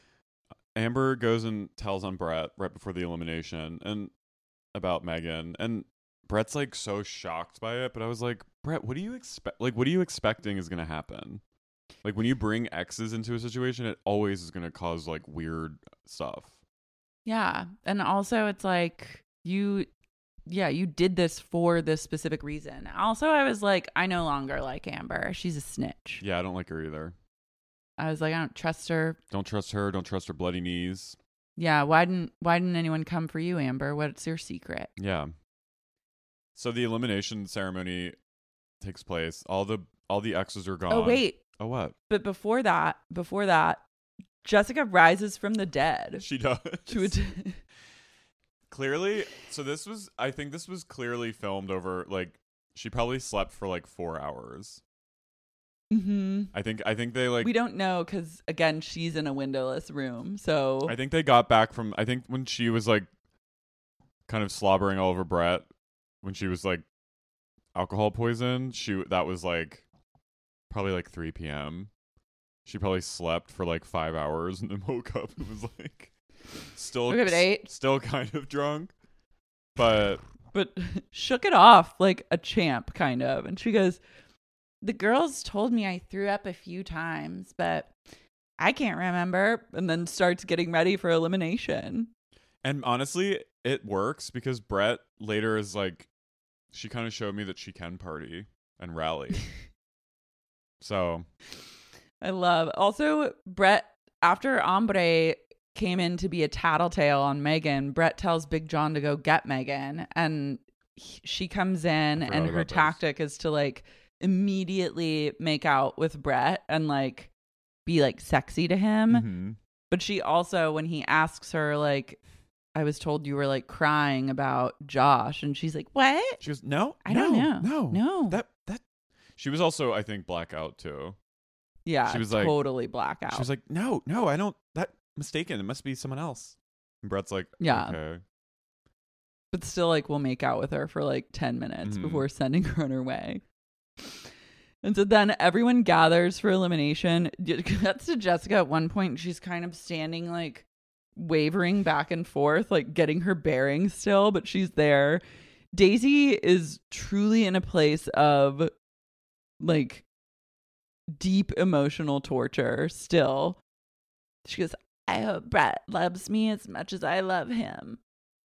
Amber goes and tells on Brett right before the elimination and about Megan, and Brett's like so shocked by it, but I was like, Brett, what do you expect? Like, what are you expecting is going to happen? Like, when you bring exes into a situation, it always is going to cause like weird stuff.
Yeah. And also it's like you yeah, you did this for this specific reason. Also, I was like, I no longer like Amber. She's a snitch.
Yeah, I don't like her either.
I was like, I don't trust her.
Don't trust her. Don't trust her bloody knees.
Yeah, why didn't why didn't anyone come for you, Amber? What's your secret?
Yeah. So the elimination ceremony takes place. All the all the exes are gone.
Oh wait,
Oh what?
but before that, before that, Jessica rises from the dead.
She does.
To a t-
Clearly, so this was I think this was clearly filmed over like she probably slept for like four hours.
mm-hmm.
I think I think they like
We don't know because again, she's in a windowless room. So
I think they got back from I think when she was like kind of slobbering all over Brett when she was like alcohol poisoned, she that was like probably like three p.m. She probably slept for like five hours and then woke up and was like still
Woke up at eight.
still kind of drunk. But
but shook it off like a champ, kind of. And she goes, the girls told me I threw up a few times, but I can't remember. And then starts getting ready for elimination.
and honestly, it works because Brett later is like she kind of showed me that she can party and rally. So
I love. Also, Brett, after Ombre came in to be a tattletale on Megan, Brett tells Big John to go get Megan. And he, she comes in
I forgot
and her
about this.
tactic is to like immediately make out with Brett and like be like sexy to him.
mhm.
But she also, when he asks her, like, I was told you were like crying about Josh. And she's like, what?
She goes, no,
I
no,
don't know.
no,
No.
That that. She was also, I think, blackout too.
Yeah,
She was like-
totally blackout.
She was like, no, no, I don't. That mistaken. It must be someone else. And Brett's like,
Yeah.
okay.
But still, like, we'll make out with her for like ten minutes
Mhm.
before sending her on her way. And so then everyone gathers for elimination. That's to Jessica at one point. She's kind of standing like wavering back and forth, like getting her bearings still, but she's there. Daisy is truly in a place of like deep emotional torture still. She goes, I hope Brett loves me as much as I love him.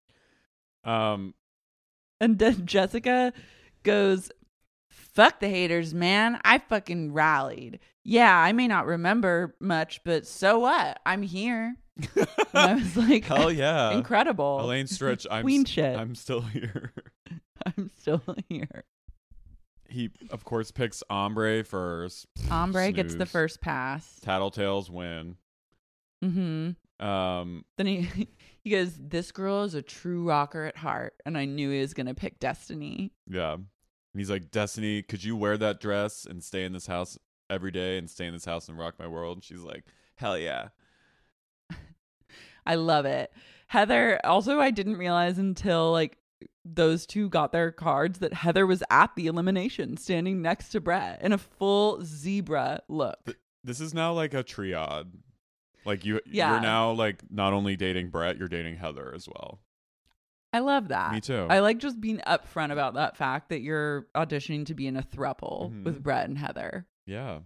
Um,
And then Jessica goes, fuck the haters, man. I fucking rallied. Yeah, I may not remember much, but so what? I'm here. And I was like,
hell yeah,
incredible.
Elaine Stritch, I'm
Queen
s-
shit.
I'm still here.
I'm still here.
He of course picks Ombre first.
Ombre gets the
Snooze.
first pass.
Tattletales win.
Mm-hmm.
Um,
Then he he goes, this girl is a true rocker at heart. And I knew he was going to pick Destiny.
yeah. And he's like, Destiny, could you wear that dress and stay in this house every day and stay in this house and rock my world? And she's like, hell yeah.
I love it. Heather, also, I didn't realize until like those two got their cards that Heather was at the elimination standing next to Brett in a full zebra look.
This is now like a triad. Like you,
Yeah.
you're now like not only dating Brett, you're dating Heather as well.
I love that.
Me too.
I like just being upfront about that fact that you're auditioning to be in a throuple
Mhm.
with Brett and Heather.
Yeah.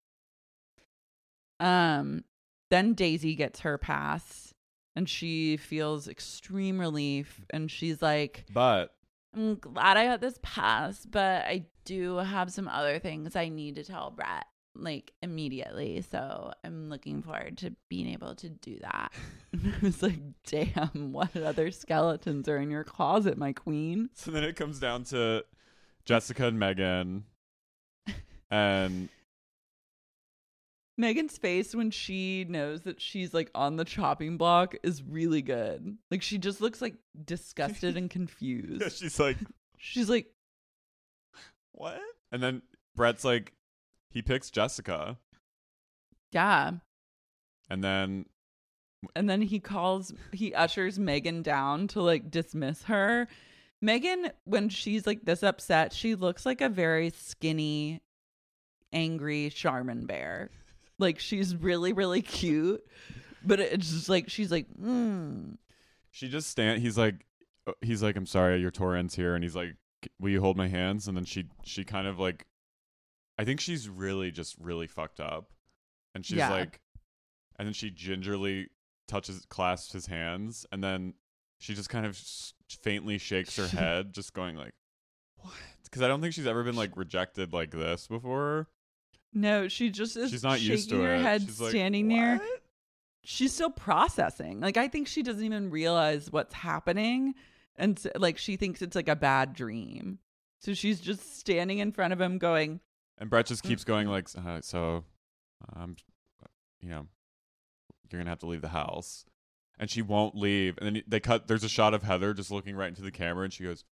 Um, then Daisy gets her pass and she feels extreme relief and she's like,
But
I'm glad I got this pass, but I do have some other things I need to tell Brett like immediately. So I'm looking forward to being able to do that. And I was like, damn, what other skeletons are in your closet, my queen?
so then it comes down to Jessica and Megan. And
Megan's face when she knows that she's like on the chopping block is really good. Like she just looks like disgusted and confused.
she's like,
She's like,
what? And then Brett's like, he picks Jessica.
yeah.
And then
And then he calls, he ushers Megan down to like dismiss her. Megan, when she's like this upset, she looks like a very skinny, angry Charmin bear. Like she's really, really cute. But it's just like, she's like, mm.
she just stand. He's like, uh, he's like, I'm sorry, your tour ends here. And he's like, will you hold my hands? And then she, she kind of like, I think she's really just really fucked up. And she's
Yeah.
like, and then she gingerly touches, clasps his hands. And then she just kind of s- faintly shakes her head, just going like, what? Because I don't think she's ever been like rejected like this before.
No, she just is
She's not
shaking
used to
her
it.
head,
She's like,
standing there.
"What?"
She's still processing. Like, I think she doesn't even realize what's happening. And so, like, she thinks it's like a bad dream. So she's just standing in front of him going.
And Brett just keeps going like, uh, so, um, you know, you're going to have to leave the house. And she won't leave. And then they cut, there's a shot of Heather just looking right into the camera and she goes,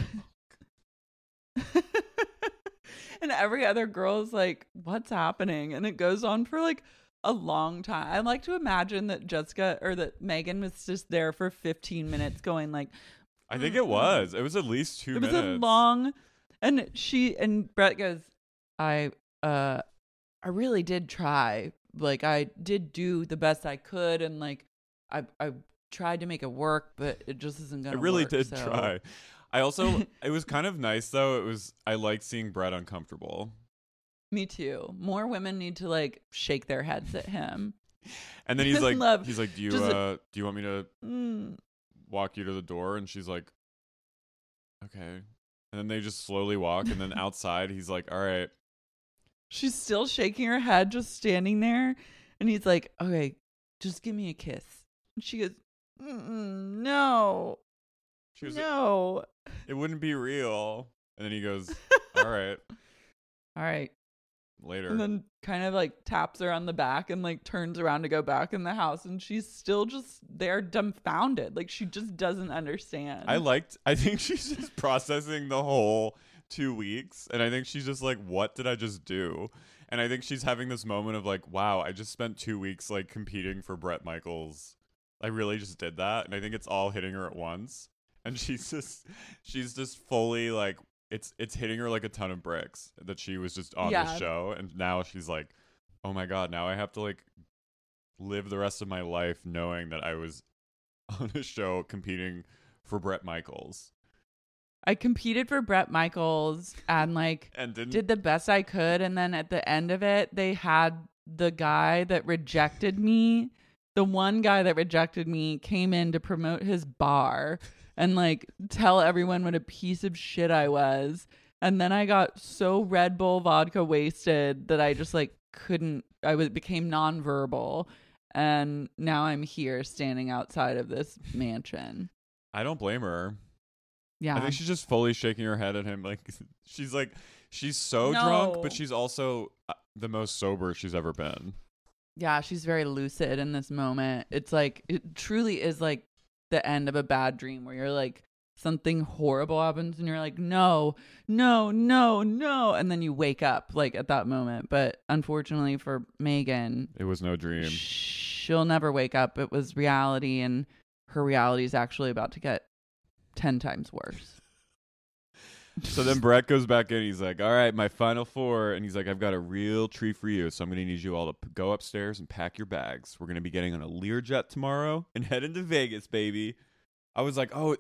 And every other girl is like, what's happening? And it goes on for like a long time. I like to imagine that Jessica or that Megan was just there for fifteen minutes going like,
I think it was. It was at least two
it was
minutes.
a long, and she, and Brett goes, I, uh, I really did try. Like, I did do the best I could. And like, I, I tried to make it work, but it just isn't going
I
to
really
work,
did
so.
try. I also, it was kind of nice though. It was, I liked seeing Brett uncomfortable.
Me too. More women need to like shake their heads at him.
And then he's like,
Love.
he's like, do you,
Just a-
uh, do you want me to
Mm.
walk you to the door? And she's like, okay. And then they just slowly walk. And then outside, he's like, all right.
She's still shaking her head, just standing there. And he's like, okay, just give me a kiss. And she goes, Mm-mm, no,
She was like,
no.
it wouldn't be real. And then he goes, all right,
All right.
later.
And then kind of like taps her on the back and like turns around to go back in the house. And she's still just there dumbfounded. Like she just doesn't understand.
I liked, I think she's just processing the whole two weeks. And I think she's just like, what did I just do? And I think she's having this moment of like, wow, I just spent two weeks like competing for Bret Michaels. I really just did that. And I think it's all hitting her at once. And she's just, she's just fully like, it's it's hitting her like a ton of bricks that she was just on
Yeah.
the show. And now she's like, oh my God, now I have to like live the rest of my life knowing that I was on a show competing for Bret Michaels.
I competed for Bret Michaels and like
And didn't
did the best I could. And then at the end of it, they had the guy that rejected me. The one guy that rejected me came in to promote his bar and like tell everyone what a piece of shit I was. And then I got so Red Bull vodka wasted that I just like couldn't, I was, became nonverbal. And now I'm here standing outside of this mansion.
I don't blame her.
Yeah.
I think she's just fully shaking her head at him. Like she's like, she's so
No.
drunk, but she's also uh, the most sober she's ever been.
Yeah, she's very lucid in this moment. It's like, it truly is like the end of a bad dream where you're like, something horrible happens and you're like, no, no, no, no. And then you wake up like at that moment. But unfortunately for Megan,
It was no dream.
she'll never wake up. It was reality, and her reality is actually about to get ten times worse.
So then Brett goes back in. He's like, all right, my final four. And he's like, I've got a real treat for you. So I'm going to need you all to p- go upstairs and pack your bags. We're going to be getting on a Learjet tomorrow and head into Vegas, baby. I was like, oh,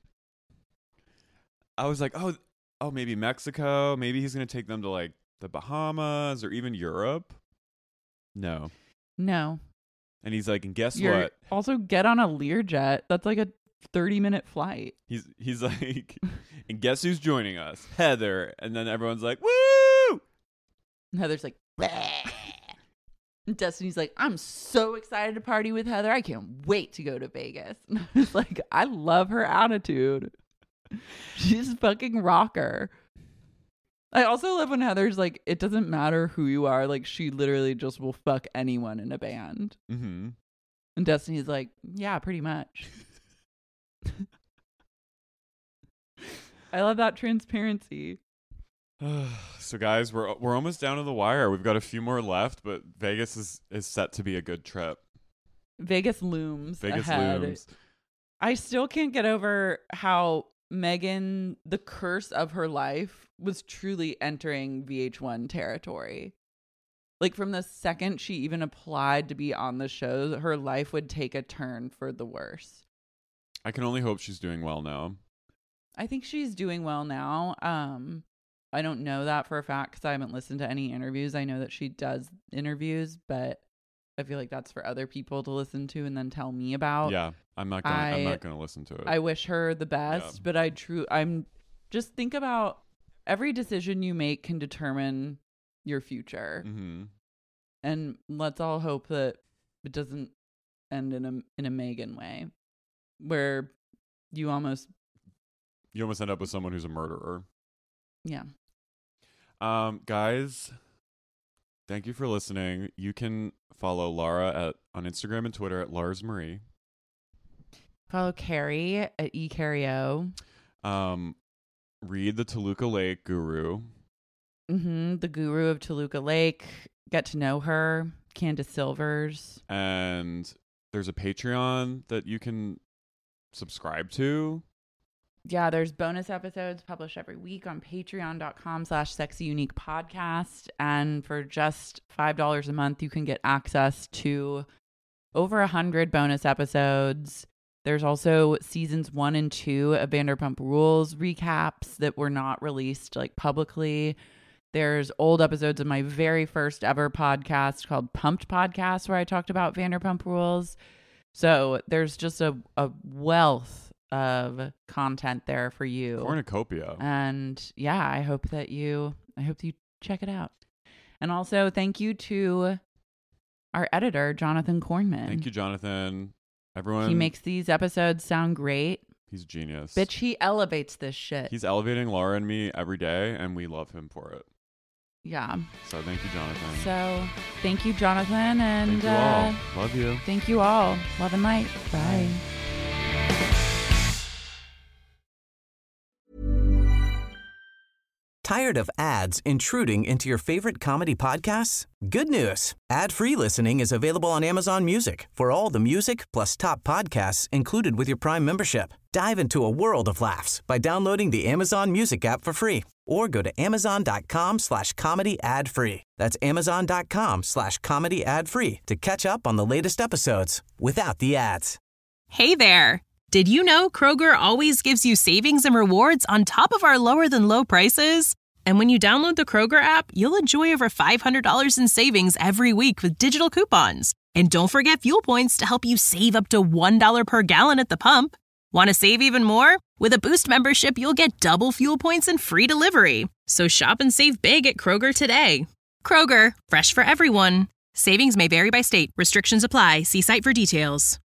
I was like, oh, oh, maybe Mexico. Maybe he's going to take them to like the Bahamas or even Europe. No.
No.
And he's like, and guess
You're
what?
also get on a Learjet. That's like a thirty minute flight.
He's he's like, and guess who's joining us? Heather. And then everyone's like, woo!
And Heather's like, bleh. And Destiny's like, I'm so excited to party with Heather. I can't wait to go to Vegas. And I was like, I love her attitude. She's a fucking rocker. I also love when Heather's like, it doesn't matter who you are. Like, she literally just will fuck anyone in a band.
Mm-hmm.
And Destiny's like, yeah, pretty much. I love that transparency.
So guys, we're we're almost down to the wire. We've got a few more left, but Vegas is, is set to be a good trip.
Vegas looms
Vegas
ahead.
looms.
I still can't get over how Megan, the curse of her life, was truly entering V H one territory. Like from the second she even applied to be on the show, her life would take a turn for the worse.
I can only hope she's doing well now.
I think she's doing well now. Um, I don't know that for a fact because I haven't listened to any interviews. I know that she does interviews, but I feel like that's for other people to listen to and then tell me about.
Yeah, I'm not gonna. I, I'm not gonna listen to it.
I wish her the best, yeah. but I true. I'm just think about every decision you make can determine your future,
mm-hmm.
and let's all hope that it doesn't end in a in a Megan way, where you almost
you almost end up with someone who's a murderer.
Yeah.
Um, guys, thank you for listening. You can follow Lara at on Instagram and Twitter at Lars Marie.
Follow Carrie at eCarrio.
Um, read the Toluca Lake Guru.
Mm-hmm. The Guru of Toluca Lake. Get to know her. Candace Silvers.
And there's a Patreon that you can subscribe to.
Yeah, there's bonus episodes published every week on patreon.com slash sexy unique podcast. And for just five dollars a month, you can get access to over a hundred bonus episodes. There's also seasons one and two of Vanderpump Rules recaps that were not released like publicly. There's old episodes of my very first ever podcast called Pumped Podcast, where I talked about Vanderpump Rules. So there's just a, a wealth of content there for you.
Cornucopia.
And yeah, I hope that you I hope you check it out. And also thank you to our editor, Jonathan Kornman.
Thank you, Jonathan. Everyone.
He makes these episodes sound great.
He's genius.
Bitch, he elevates this shit.
He's elevating Laura and me every day, and we love him for it.
Yeah.
So thank you, Jonathan.
So thank you, Jonathan, and
thank you
uh,
all. Love you.
Thank you all. Love and light. Bye.
Tired of ads intruding into your favorite comedy podcasts? Good news. Ad-free listening is available on Amazon Music for all the music plus top podcasts included with your Prime membership. Dive into a world of laughs by downloading the Amazon Music app for free or go to amazon.com slash comedy ad free. That's amazon.com slash comedy ad free to catch up on the latest episodes without the ads.
Hey there. Did you know Kroger always gives you savings and rewards on top of our lower than low prices? And when you download the Kroger app, you'll enjoy over five hundred dollars in savings every week with digital coupons. And don't forget fuel points to help you save up to one dollar per gallon at the pump. Want to save even more? With a Boost membership, you'll get double fuel points and free delivery. So shop and save big at Kroger today. Kroger, fresh for everyone. Savings may vary by state. Restrictions apply. See site for details.